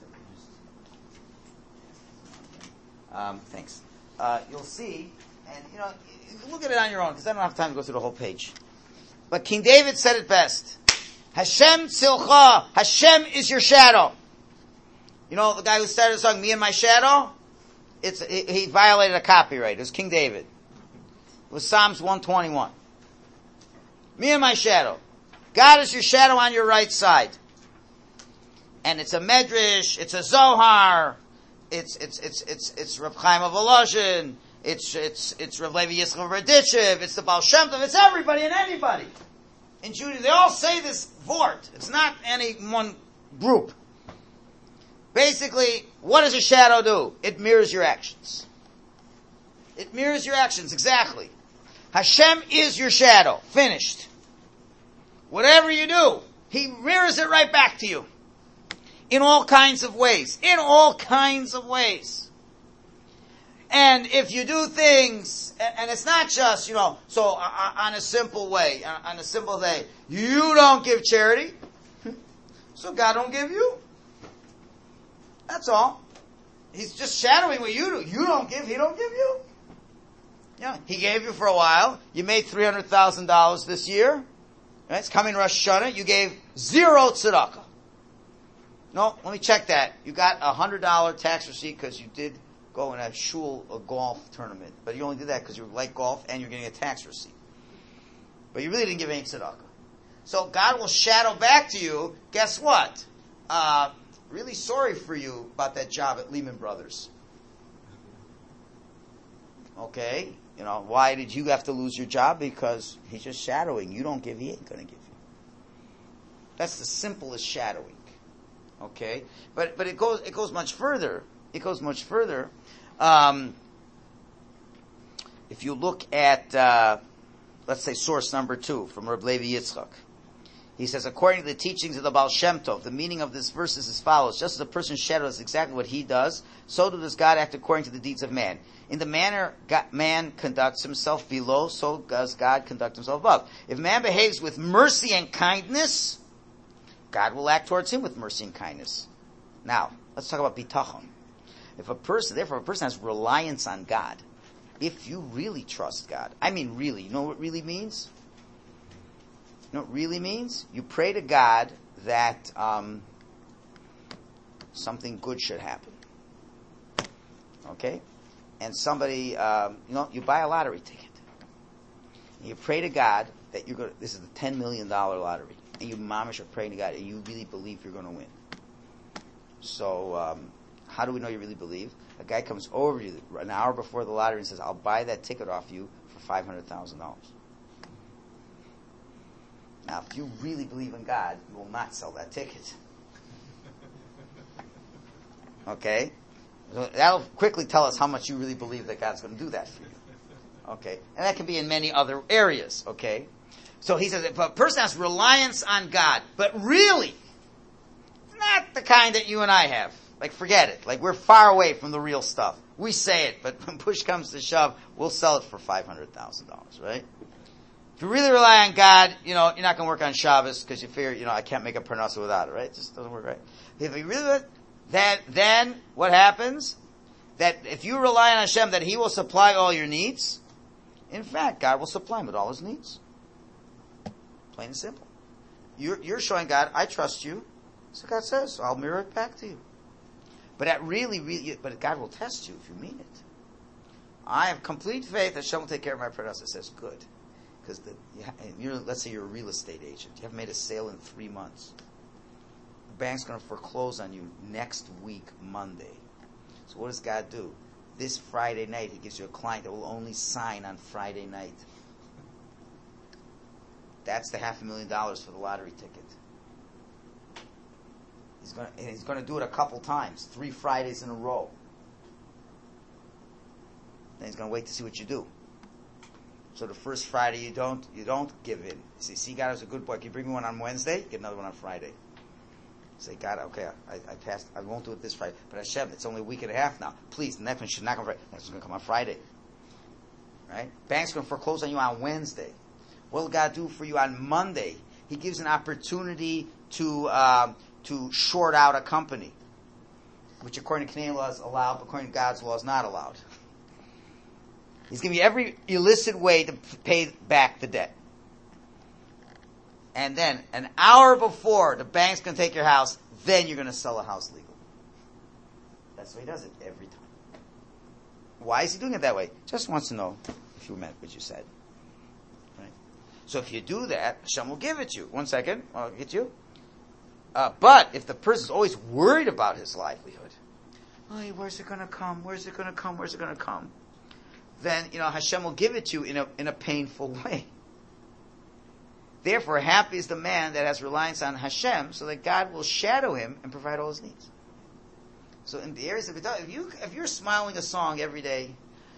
um, thanks. Uh, you'll see, and you know, you can look at it on your own because I don't have time to go through the whole page. But King David said it best. Hashem tzilcha. Hashem is your shadow. You know the guy who started the song, Me and My Shadow? It's he, he violated a copyright. It was King David. It was Psalms one twenty-one. Me and my shadow. God is your shadow on your right side. And it's a Medrash, it's a Zohar, it's it's it's it's it's Reb Chaim of Volozhin, it's it's it's Reb Levi Yitzchak Raditchev, it's the Baal Shem Tov, it's everybody and anybody. In Judaism, they all say this vort. It's not any one group. Basically, what does a shadow do? It mirrors your actions. It mirrors your actions, exactly. Hashem is your shadow. Finished. Whatever you do, He mirrors it right back to you. In all kinds of ways. In all kinds of ways. And if you do things, and it's not just, you know, so on a simple way, on a simple day, you don't give charity, so God don't give you. That's all. He's just shadowing what you do. You don't give, He don't give you. Yeah, He gave you for a while. You made three hundred thousand dollars this year. Right? It's coming Rosh Hashanah. You gave zero tzedakah. No, let me check that. You got a one hundred dollars tax receipt because you did go in a shul, a golf tournament. But you only did that because you like golf and you're getting a tax receipt. But you really didn't give any tzedakah. So God will shadow back to you, guess what? Uh, really sorry for you about that job at Lehman Brothers. Okay? You know, why did you have to lose your job? Because He's just shadowing. You don't give, He ain't going to give you. That's the simplest shadowing. Okay? But but it goes it goes much further. It goes much further. Um, if you look at, uh, let's say, source number two from Reb Levi Yitzchak. He says, according to the teachings of the Baal Shem Tov, the meaning of this verse is as follows. Just as a person's shadow is exactly what he does, so does God act according to the deeds of man. In the manner God, man conducts himself below, so does God conduct himself above. If man behaves with mercy and kindness, God will act towards him with mercy and kindness. Now, let's talk about bitachon. If a person, therefore, if a person has reliance on God, if you really trust God, I mean really, you know what really means? You know what really means? You pray to God that um, something good should happen. Okay? And somebody, um, you know, you buy a lottery ticket. And you pray to God that you're going to, this is the ten million dollars lottery. And you mamish are praying to God and you really believe you're going to win. So, um, how do we know you really believe? A guy comes over to you an hour before the lottery and says, I'll buy that ticket off you for five hundred thousand dollars. Now, if you really believe in God, you will not sell that ticket. Okay? So that'll quickly tell us how much you really believe that God's going to do that for you. Okay? And that can be in many other areas. Okay? So he says, if a person has reliance on God, but really, not the kind that you and I have. Like, forget it. Like, we're far away from the real stuff. We say it, but when push comes to shove, we'll sell it for five hundred thousand dollars, right? If you really rely on God, you know, you're not going to work on Shabbos because you figure, you know, I can't make a parnasa without it, right? It just doesn't work right. If you really, that, then what happens? That if you rely on Hashem, that He will supply all your needs. In fact, God will supply Him with all His needs. Plain and simple. You're, you're showing God, I trust you. So God says, so I'll mirror it back to you. But that really, really, but God will test you if you mean it. I have complete faith that Hashem will take care of my parnasa. It says, good. Because you're, let's say you're a real estate agent. You haven't made a sale in three months. The bank's going to foreclose on you next week, Monday. So what does God do? This Friday night, He gives you a client that will only sign on Friday night. That's the half a million dollars for the lottery ticket. He's going to, and he's going to do it a couple times, three Fridays in a row. Then He's going to wait to see what you do. So the first Friday you don't, you don't give in. You say, see, God is a good boy. Can you bring me one on Wednesday? Get another one on Friday. Say, God, okay, I, I passed. I won't do it this Friday. But Hashem, it's only a week and a half now. Please, the next one should not come Friday. Next one's going to come on Friday. Right? Bank's going to foreclose on you on Wednesday. What will God do for you on Monday? He gives an opportunity to um, to short out a company, which according to Canadian law is allowed, but according to God's law is not allowed. He's giving you every illicit way to pay back the debt. And then, an hour before the bank's going to take your house, then you're going to sell a house legally. That's the way He does it every time. Why is He doing it that way? Just wants to know if you meant what you said. Right? So if you do that, Hashem will give it to you. One second, I'll get you. Uh, but if the person's always worried about his livelihood, oh, where's it going to come? Where's it going to come? Where's it going to come? Then, you know, Hashem will give it to you in a, in a painful way. Therefore, happy is the man that has reliance on Hashem, so that God will shadow him and provide all his needs. So in the areas of Gedalia, if you if you're smiling a song every day,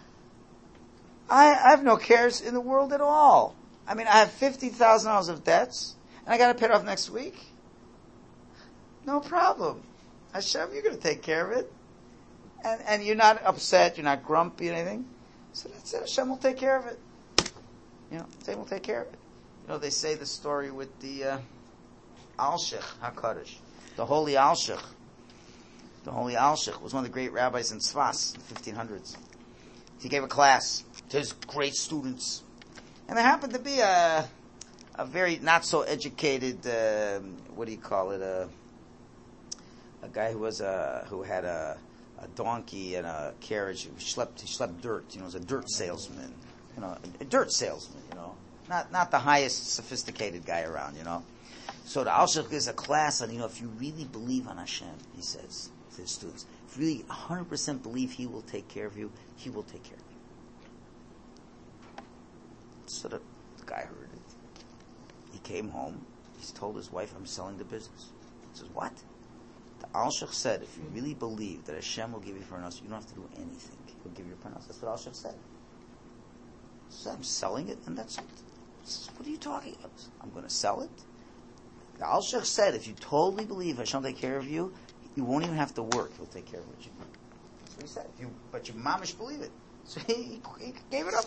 I, I have no cares in the world at all. I mean, I have fifty thousand dollars of debts, and I got to pay it off next week. No problem. Hashem, you're going to take care of it. And, and you're not upset, you're not grumpy or anything. So that's it. Hashem will take care of it. You know, Hashem will take care of it. You know, they say the story with the uh, Alshich HaKadosh. The holy Alshich. The holy Alshich was one of the great rabbis in Tzfas in the fifteen hundreds. He gave a class to his great students. And there happened to be a a very not so educated, uh, what do you call it, a, a guy who was a, who had a a donkey and a carriage. He schlepped, he schlepped dirt. You know, was a dirt salesman. You know, a dirt salesman. You know, not not the highest sophisticated guy around. You know, so the Alshich gives a class on, you know, if you really believe on Hashem, he says to his students, if you really one hundred percent believe He will take care of you, He will take care of you. So the, the guy heard it. He came home. He told his wife, "I'm selling the business." He says, "What?" The Alshich said, if you really believe that Hashem will give you parnasa, you don't have to do anything. He'll give you parnasa. That's what Alshich said. So I'm selling it, and that's it. Says, what are you talking about? I'm going to sell it. The Alshich said, if you totally believe Hashem will take care of you, you won't even have to work. He'll take care of what you do. That's what he said. If you, but your mamish believe it. So he, he gave it up.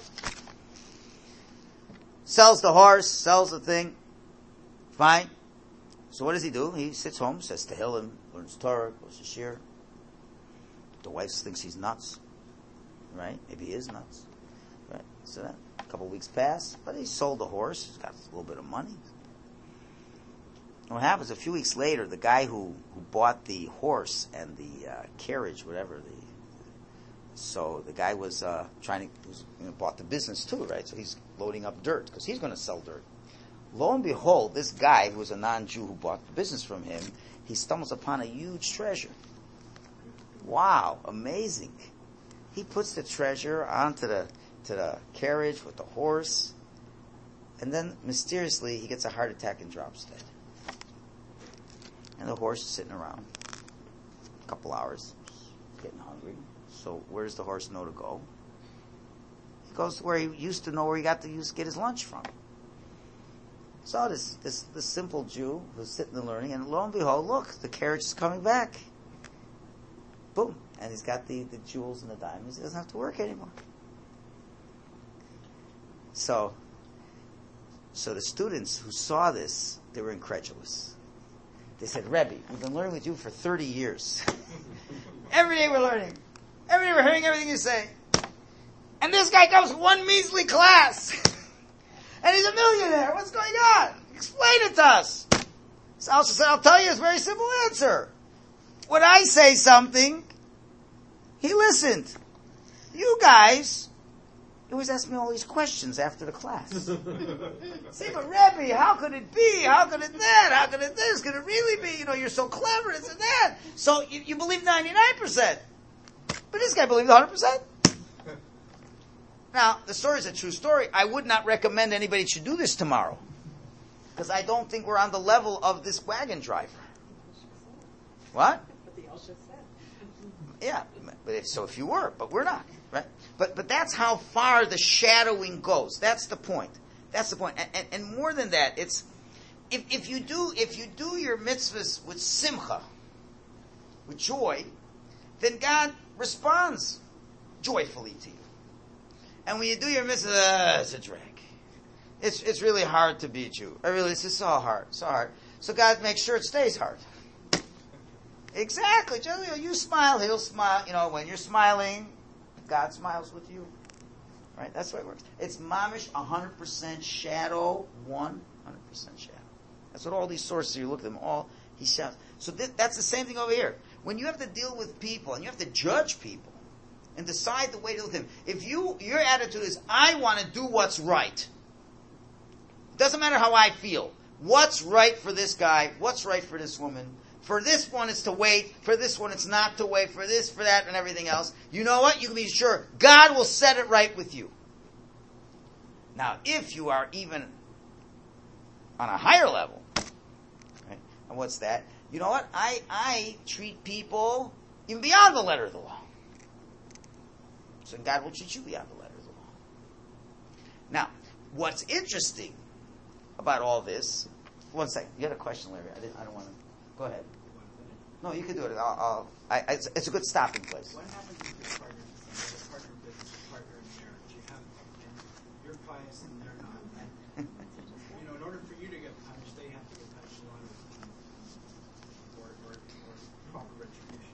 Sells the horse, sells the thing. Fine. So what does he do? He sits home, says Tehillim, learns Torah, goes to Shir. The wife thinks he's nuts. Right? Maybe he is nuts. Right? So then, a couple of weeks pass, but he sold the horse. He's got a little bit of money. And what happens, a few weeks later, the guy who, who bought the horse and the uh, carriage, whatever, the so the guy was uh, trying to, was, you know, bought the business too, right? So he's loading up dirt, because he's going to sell dirt. Lo and behold, this guy, who was a non-Jew who bought the business from him, he stumbles upon a huge treasure. Wow, amazing. He puts the treasure onto the to the carriage with the horse, and then mysteriously he gets a heart attack and drops dead. And the horse is sitting around a couple hours, getting hungry. So where does the horse know to go? He goes to where he used to know where he got to use, get his lunch from. So this, this this simple Jew was sitting and learning, and lo and behold, look, the carriage is coming back. Boom. And he's got the, the jewels and the diamonds. He doesn't have to work anymore. So, so the students who saw this, they were incredulous. They said, Rebbe, we've been learning with you for thirty years. Every day we're learning. Every day we're hearing everything you say. And this guy comes from one measly class. And he's a millionaire. What's going on? Explain it to us. So I said, I'll tell you a very simple answer. When I say something, he listened. You guys, you always ask me all these questions after the class. See, but Rebbe, how could it be? How could it that? How could it this? Could it really be? You know, you're so clever, this and that. So you, you believe ninety-nine percent. But this guy believes one hundred percent. Now, the story is a true story. I would not recommend anybody should do this tomorrow. Because I don't think we're on the level of this wagon driver. What? Yeah, but if, so if you were, but we're not, right? But but that's how far the shadowing goes. That's the point. That's the point. And, and, and more than that, it's if if you do if you do your mitzvahs with simcha, with joy, then God responds joyfully to you. And when you do your mitzvah, uh, it's a drag. It's it's really hard to be a Jew. I really, it's just so hard, so hard. So God makes sure it stays hard. Exactly. Just, you smile, he'll smile. You know, when you're smiling, God smiles with you. Right? That's the way it works. It's mamish, one hundred percent shadow, one hundred percent shadow. That's what all these sources, you look at them all, he shouts. So th- that's the same thing over here. When you have to deal with people, and you have to judge people, and decide the way to deal with them, if you, your attitude is, I want to do what's right. It doesn't matter how I feel. What's right for this guy? What's right for this woman? For this one, it's to wait. For this one, it's not to wait. For this, for that, and everything else. You know what? You can be sure God will set it right with you. Now, if you are even on a higher level, right? And what's that? You know what? I I treat people even beyond the letter of the law. So God will treat you beyond the letter of the law. Now, what's interesting about all this? One second. You had a question, Larry. I didn't. I don't want to. Go ahead. No, you can do it. I'll, I'll, I, it's, it's a good stopping place. What happens if your partner, your partner business, partner in marriage? You have, and you're pious and they're not. And, you know, in order for you to get punished, they have to get punished along with you, or, or, or proper retribution.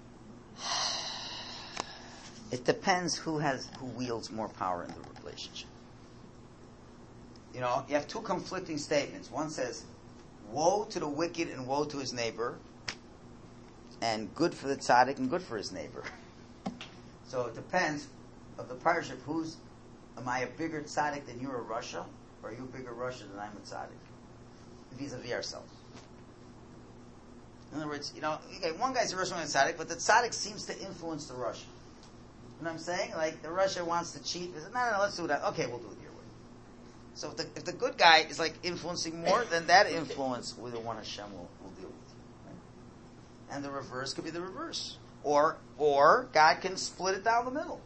It depends who has who wields more power in the relationship. You know, you have two conflicting statements. One says, woe to the wicked and woe to his neighbor, and good for the tzaddik and good for his neighbor. So it depends of the partnership. Who's, am I a bigger tzaddik than you're a Russia, or are you a bigger Russia than I'm a tzaddik? Vis-a-vis ourselves. In other words, you know, okay, one guy's a Russia, one guy's a tzaddik, but the tzaddik seems to influence the Russia. You know what I'm saying? Like the Russia wants to cheat. They say, no, no, no, let's do that. Okay, we'll do it your way. So if the, if the good guy is like influencing more, then that influence with the one Hashem will, will deal with you. Right? And the reverse could be the reverse. Or or God can split it down the middle.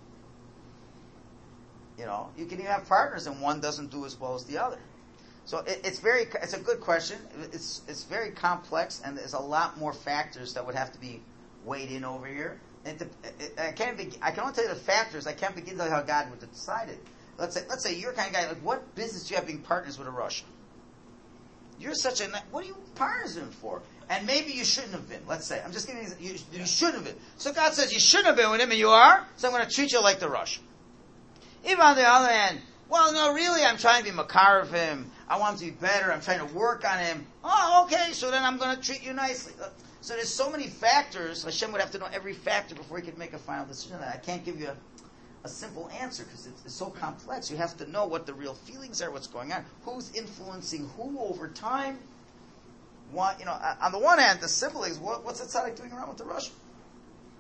You know, you can even have partners and one doesn't do as well as the other. So it, it's very, it's a good question. It's it's very complex, and there's a lot more factors that would have to be weighed in over here. And to, it, I can't be, I can only tell you the factors. I can't begin to tell you how God would have decided. Let's say, let's say you're the kind of guy, like, what business do you have being partners with a Russian? You're such a, what are you partners in for? And maybe you shouldn't have been. Let's say, I'm just giving you, you, you shouldn't have been. So God says you shouldn't have been with him, and you are, so I'm going to treat you like the Russian. Even on the other hand, well, no, really, I'm trying to be makar of him. I want him to be better. I'm trying to work on him. Oh, okay, so then I'm going to treat you nicely. So there's so many factors. Hashem would have to know every factor before he could make a final decision. I can't give you a, a simple answer because it's, it's so complex. You have to know what the real feelings are, what's going on, who's influencing who over time. What, you know, on the one hand, the simple is, what, what's the tzaddik doing around with the Russian? Yeah,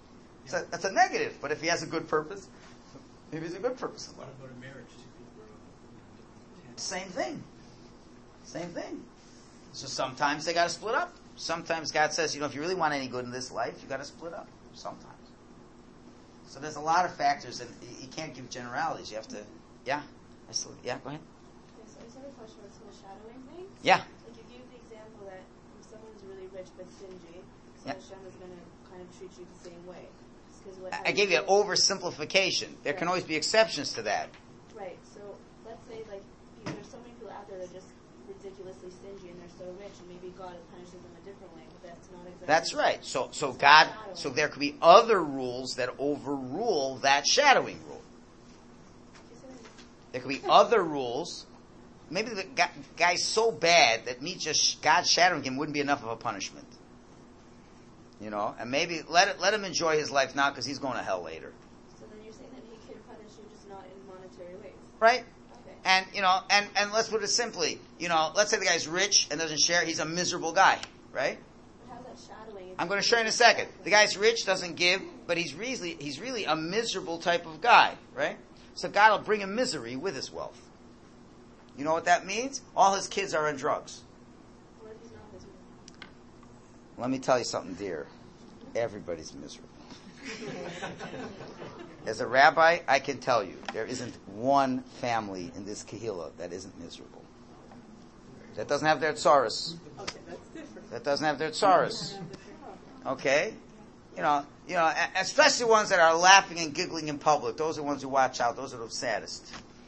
That's a, that's a negative. But if he has a good purpose, maybe it's a good purpose. What about a marriage? Two people are, you know, Same thing. Same thing. So sometimes they got to split up. Sometimes God says, you know, if you really want any good in this life, you got to split up. Sometimes. So there's a lot of factors, and you can't give generalities. You have to, yeah. I still, yeah. Go ahead. Okay, so I just have a question about the shadowing thing. Yeah. Like you gave the example that if someone's really rich but stingy, so Yeah. Hashem is going to kind of treat you the same way. Just 'cause what, I gave you an oversimplification. There can always be exceptions to that. Right. So let's say like you know, there's so many people out there that are just ridiculously stingy and they're so rich, and maybe God punishes them a different way, but that's not exactly. That's right. So, so God, so there could be other rules that overrule that shadowing rule. There could be other rules. Maybe the guy, guy's so bad that me just God shadowing him wouldn't be enough of a punishment. You know, and maybe let it, let him enjoy his life now because he's going to hell later. So then you're saying that He can punish you, just not in monetary ways. Right? Okay. And, you know, and, and let's put it simply, you know, let's say the guy's rich and doesn't share, he's a miserable guy, right? But how's that shadowing? I'm going to show you in a second. The guy's rich, doesn't give, but he's really, he's really a miserable type of guy, right? So God will bring him misery with his wealth. You know what that means? All his kids are on drugs. What if he's not miserable? Let me tell you something, dear. Everybody's miserable. As a rabbi, I can tell you, there isn't one family in this Kehillah that isn't miserable. That doesn't have their tsaras. Okay, that's different. That doesn't have their tsaras. Okay? You know, you know, especially ones that are laughing and giggling in public. Those are the ones who watch out. Those are the saddest.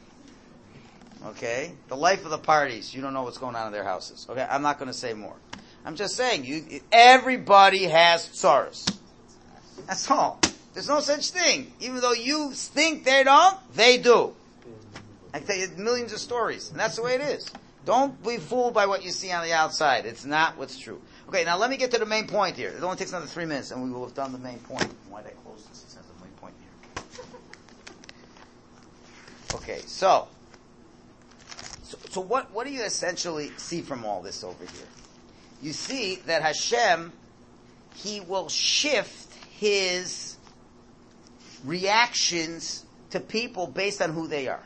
Okay? The life of the parties. You don't know what's going on in their houses. Okay? I'm not going to say more. I'm just saying, you, everybody has tsaras. That's all. There's no such thing. Even though you think they don't, they do. I can tell you millions of stories. And that's the way it is. Don't be fooled by what you see on the outside. It's not what's true. Okay, now let me get to the main point here. It only takes another three minutes and we will have done the main point. Why did I close this? It says the main point here. Okay, so, so, so what, what do you essentially see from all this over here? You see that Hashem, He will shift His reactions to people based on who they are.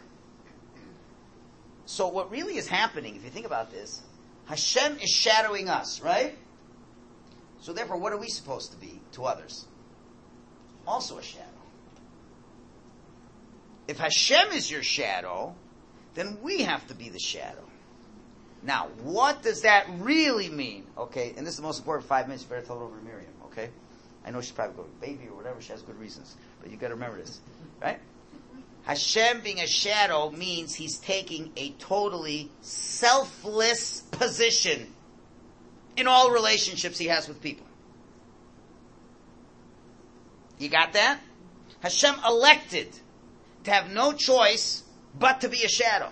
So what really is happening, if you think about this, Hashem is shadowing us, right? So therefore, what are we supposed to be to others? Also a shadow. If Hashem is your shadow, then we have to be the shadow. Now, what does that really mean? Okay, and this is the most important five minutes. You better tell it over to Miriam, okay? I know she's probably going, baby or whatever, she has good reasons. But you got to remember this, right? Hashem being a shadow means He's taking a totally selfless position in all relationships He has with people. You got that? Hashem elected to have no choice but to be a shadow.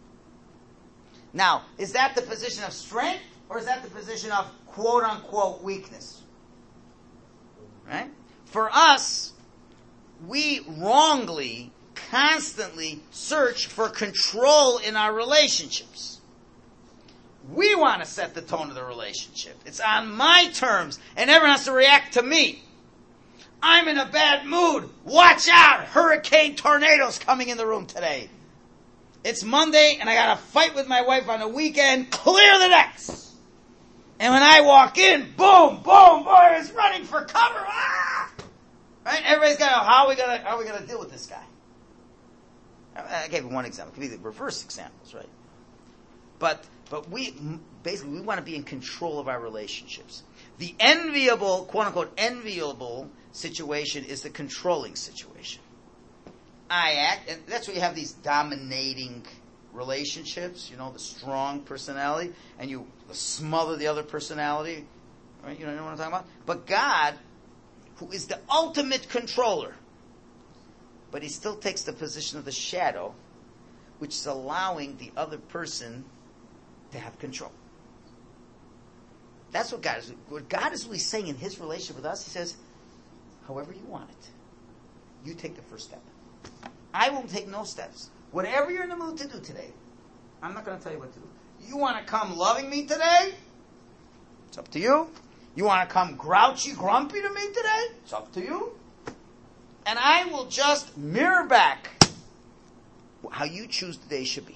Now, is that the position of strength or is that the position of quote unquote weakness? Right? For us, we wrongly, constantly search for control in our relationships. We want to set the tone of the relationship. It's on my terms, and everyone has to react to me. I'm in a bad mood. Watch out! Hurricane tornadoes coming in the room today. It's Monday, and I got to fight with my wife on the weekend. Clear the decks! And when I walk in, boom, boom, boy, is running for cover. Ah! Right? Everybody's got to, how are we going to, how are we going to deal with this guy? I gave you one example. It could be the reverse examples, right? But, but we, basically, we want to be in control of our relationships. The enviable, quote unquote, enviable situation is the controlling situation. I act, and that's where you have these dominating relationships, you know, the strong personality, and you smother the other personality, right? You know what I'm talking about? But God, who is the ultimate controller, but He still takes the position of the shadow, which is allowing the other person to have control. That's what God is. What God is really saying in His relationship with us, He says, however you want it, you take the first step. I will take no steps. Whatever you're in the mood to do today, I'm not going to tell you what to do. You want to come loving me today? It's up to you. You want to come grouchy, grumpy to me today? It's up to you. and I will just mirror back how you choose the day should be.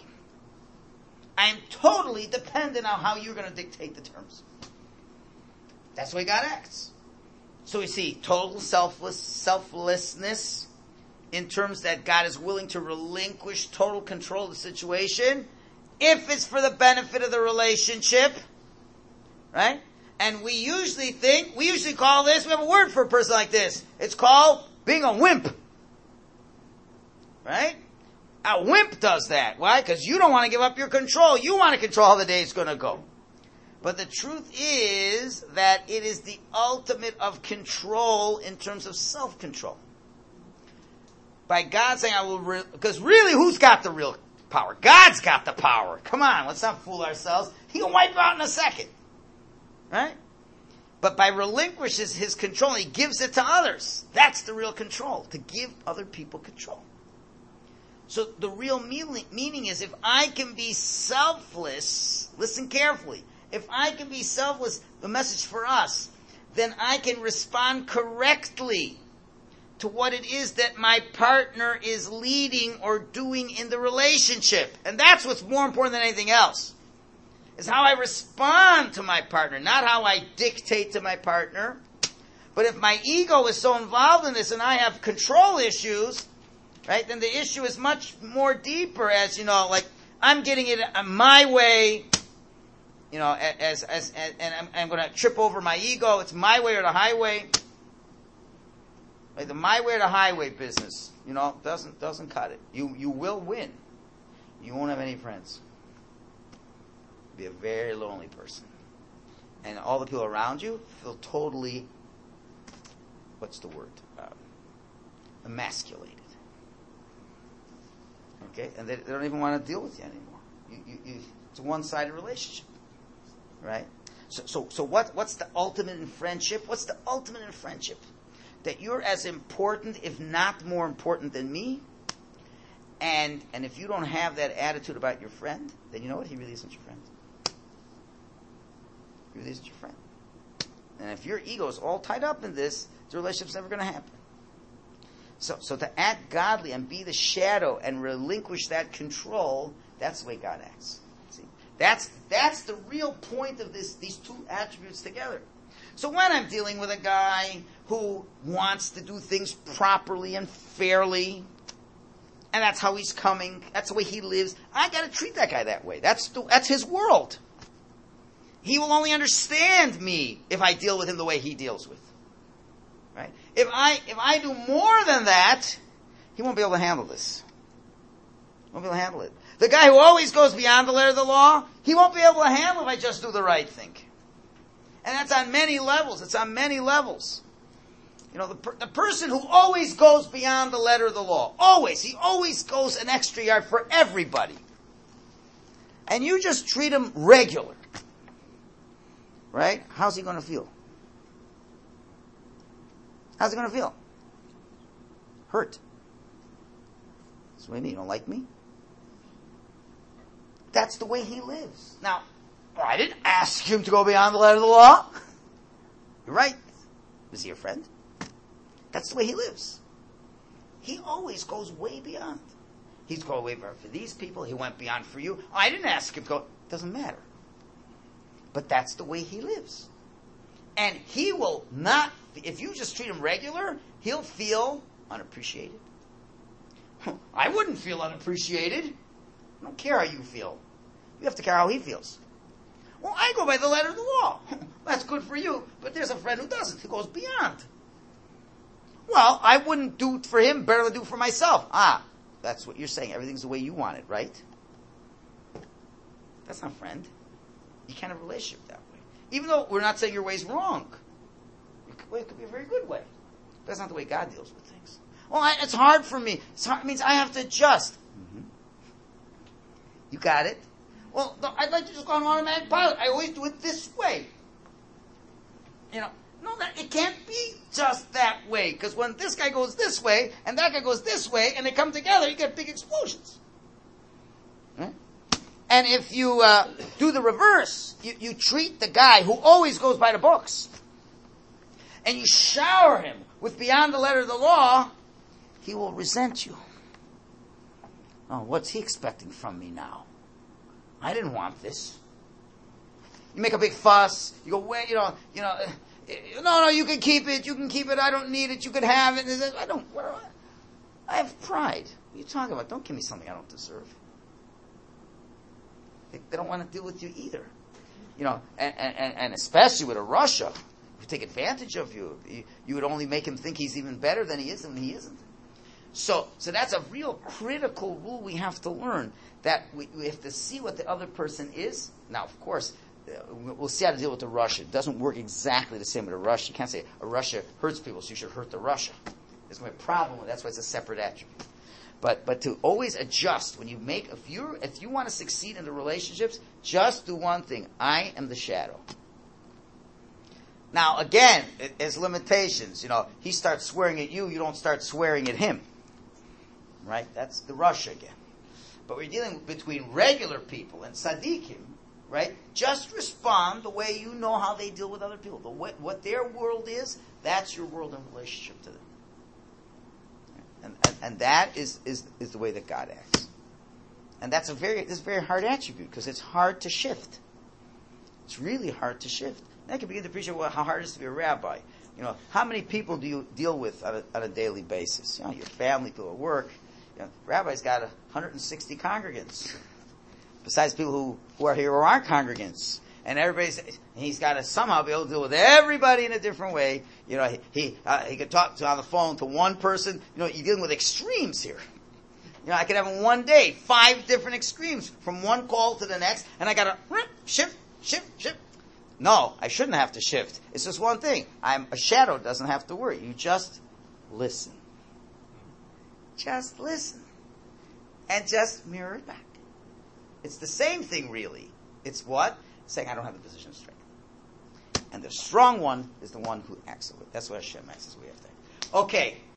I am totally dependent on how you're going to dictate the terms. That's the way God acts. So we see total selfless, selflessness in terms that God is willing to relinquish total control of the situation if it's for the benefit of the relationship. Right? And we usually think, we usually call this, we have a word for a person like this. It's called being a wimp. Right? A wimp does that. Why? Because you don't want to give up your control. You want to control how the day is going to go. But the truth is that it is the ultimate of control in terms of self-control. By God saying, I will, re-, because really, who's got the real power? God's got the power. Come on, let's not fool ourselves. He can wipe you out in a second. Right? But by relinquishes his control, he gives it to others. That's the real control, to give other people control. So the real meaning, meaning is if I can be selfless, listen carefully, if I can be selfless, the message for us, then I can respond correctly to what it is that my partner is leading or doing in the relationship. And that's what's more important than anything else. Is how I respond to my partner, not how I dictate to my partner. But if my ego is so involved in this and I have control issues, right, then the issue is much more deeper as, you know, like, I'm getting it my way, you know, as, as, as and I'm, I'm going to trip over my ego. It's my way or the highway. Like the my way or the highway business, you know, doesn't, doesn't cut it. You, you will win. You won't have any friends. Be a very lonely person. And all the people around you feel totally, what's the word? Uh, emasculated. Okay? And they, they don't even want to deal with you anymore. You, you, you, it's a one-sided relationship. Right? So, so, so what, what's the ultimate in friendship? What's the ultimate in friendship? That you're as important, if not more important than me. And, and if you don't have that attitude about your friend, then you know what? He really isn't your friend. He really isn't your friend. And if your ego is all tied up in this, the relationship's never going to happen. So, so to act godly and be the shadow and relinquish that control, that's the way God acts. See? That's, that's the real point of this, these two attributes together. So when I'm dealing with a guy who wants to do things properly and fairly, and that's how he's coming, that's the way he lives, I gotta treat that guy that way. That's the, that's his world. He will only understand me if I deal with him the way he deals with. Right? If I, if I do more than that, he won't be able to handle this. He won't be able to handle it. The guy who always goes beyond the letter of the law, he won't be able to handle if I just do the right thing. And that's on many levels. It's on many levels. You know, the, per, the person who always goes beyond the letter of the law, always, he always goes an extra yard for everybody. And you just treat him regular. Right? How's he going to feel? How's he going to feel? Hurt. That's what I mean. You don't like me? That's the way he lives. Now, I didn't ask him to go beyond the letter of the law. You're right. Is he a friend? That's the way he lives. He always goes way beyond. He's going way beyond for these people. He went beyond for you. I didn't ask him to go. Doesn't matter. But that's the way he lives. And he will not, if you just treat him regular, he'll feel unappreciated. I wouldn't feel unappreciated. I don't care how you feel. You have to care how he feels. Well, I go by the letter of the law. That's good for you, but there's a friend who doesn't, who goes beyond. Well, I wouldn't do it for him better than do it for myself. Ah, that's what you're saying. Everything's the way you want it, right? That's not a friend. You can't have a relationship that way. Even though we're not saying your way's wrong. It could be a very good way. But that's not the way God deals with things. Well, I, it's hard for me. It's hard, it means I have to adjust. Mm-hmm. You got it? Well, I'd like to just go on automatic pilot. I always do it this way. You know, no, that it can't be just that way. Because when this guy goes this way, and that guy goes this way, and they come together, you get big explosions. Right? And if you uh, do the reverse, you, you treat the guy who always goes by the books, and you shower him with beyond the letter of the law, he will resent you. Oh, what's he expecting from me now? I didn't want this. You make a big fuss. You go, wait, you know, you know, no, no, you can keep it. You can keep it. I don't need it. You can have it. I don't. What do I, I have pride. What are you talking about? Don't give me something I don't deserve. They, they don't want to deal with you either. You know, and, and, and especially with a Russia, who take advantage of you, you, you would only make him think he's even better than he is, and he isn't. So, so that's a real critical rule we have to learn, that we, we have to see what the other person is. Now, of course, uh, we'll see how to deal with the Russia. It doesn't work exactly the same with a Russia. You can't say a Russia hurts people, so you should hurt the Russia. There's going to be a problem with it. That's why it's a separate attribute. But but to always adjust when you make if you if you want to succeed in the relationships, just do one thing. I am the shadow. Now again, it, there's limitations. You know, he starts swearing at you, you don't start swearing at him. Right? That's the Russia again. But we're dealing between regular people and tzaddikim, right? Just respond the way you know how they deal with other people. The way, what their world is, that's your world in relationship to them. And, and, and that is, is, is the way that God acts. And that's a very, this is a very hard attribute because it's hard to shift. It's really hard to shift. And I can begin to appreciate how hard it is to be a rabbi. You know, how many people do you deal with on a, on a daily basis? You know, your family, people at work. You know, rabbi's got one hundred sixty congregants. Besides people who, who are here who aren't congregants. And everybody's, he's got to somehow be able to deal with everybody in a different way. You know, he he, uh, he could talk to, on the phone to one person. You know, you're dealing with extremes here. You know, I could have in one day five different extremes from one call to the next, and I got to shift, shift, shift. No, I shouldn't have to shift. It's just one thing. I'm a shadow doesn't have to worry. You just listen. Just listen. And just mirror it back. It's the same thing, really. It's what? Saying, I don't have the position of strength. And the strong one is the one who acts with it. That's what Hashem acts as we have to. Okay.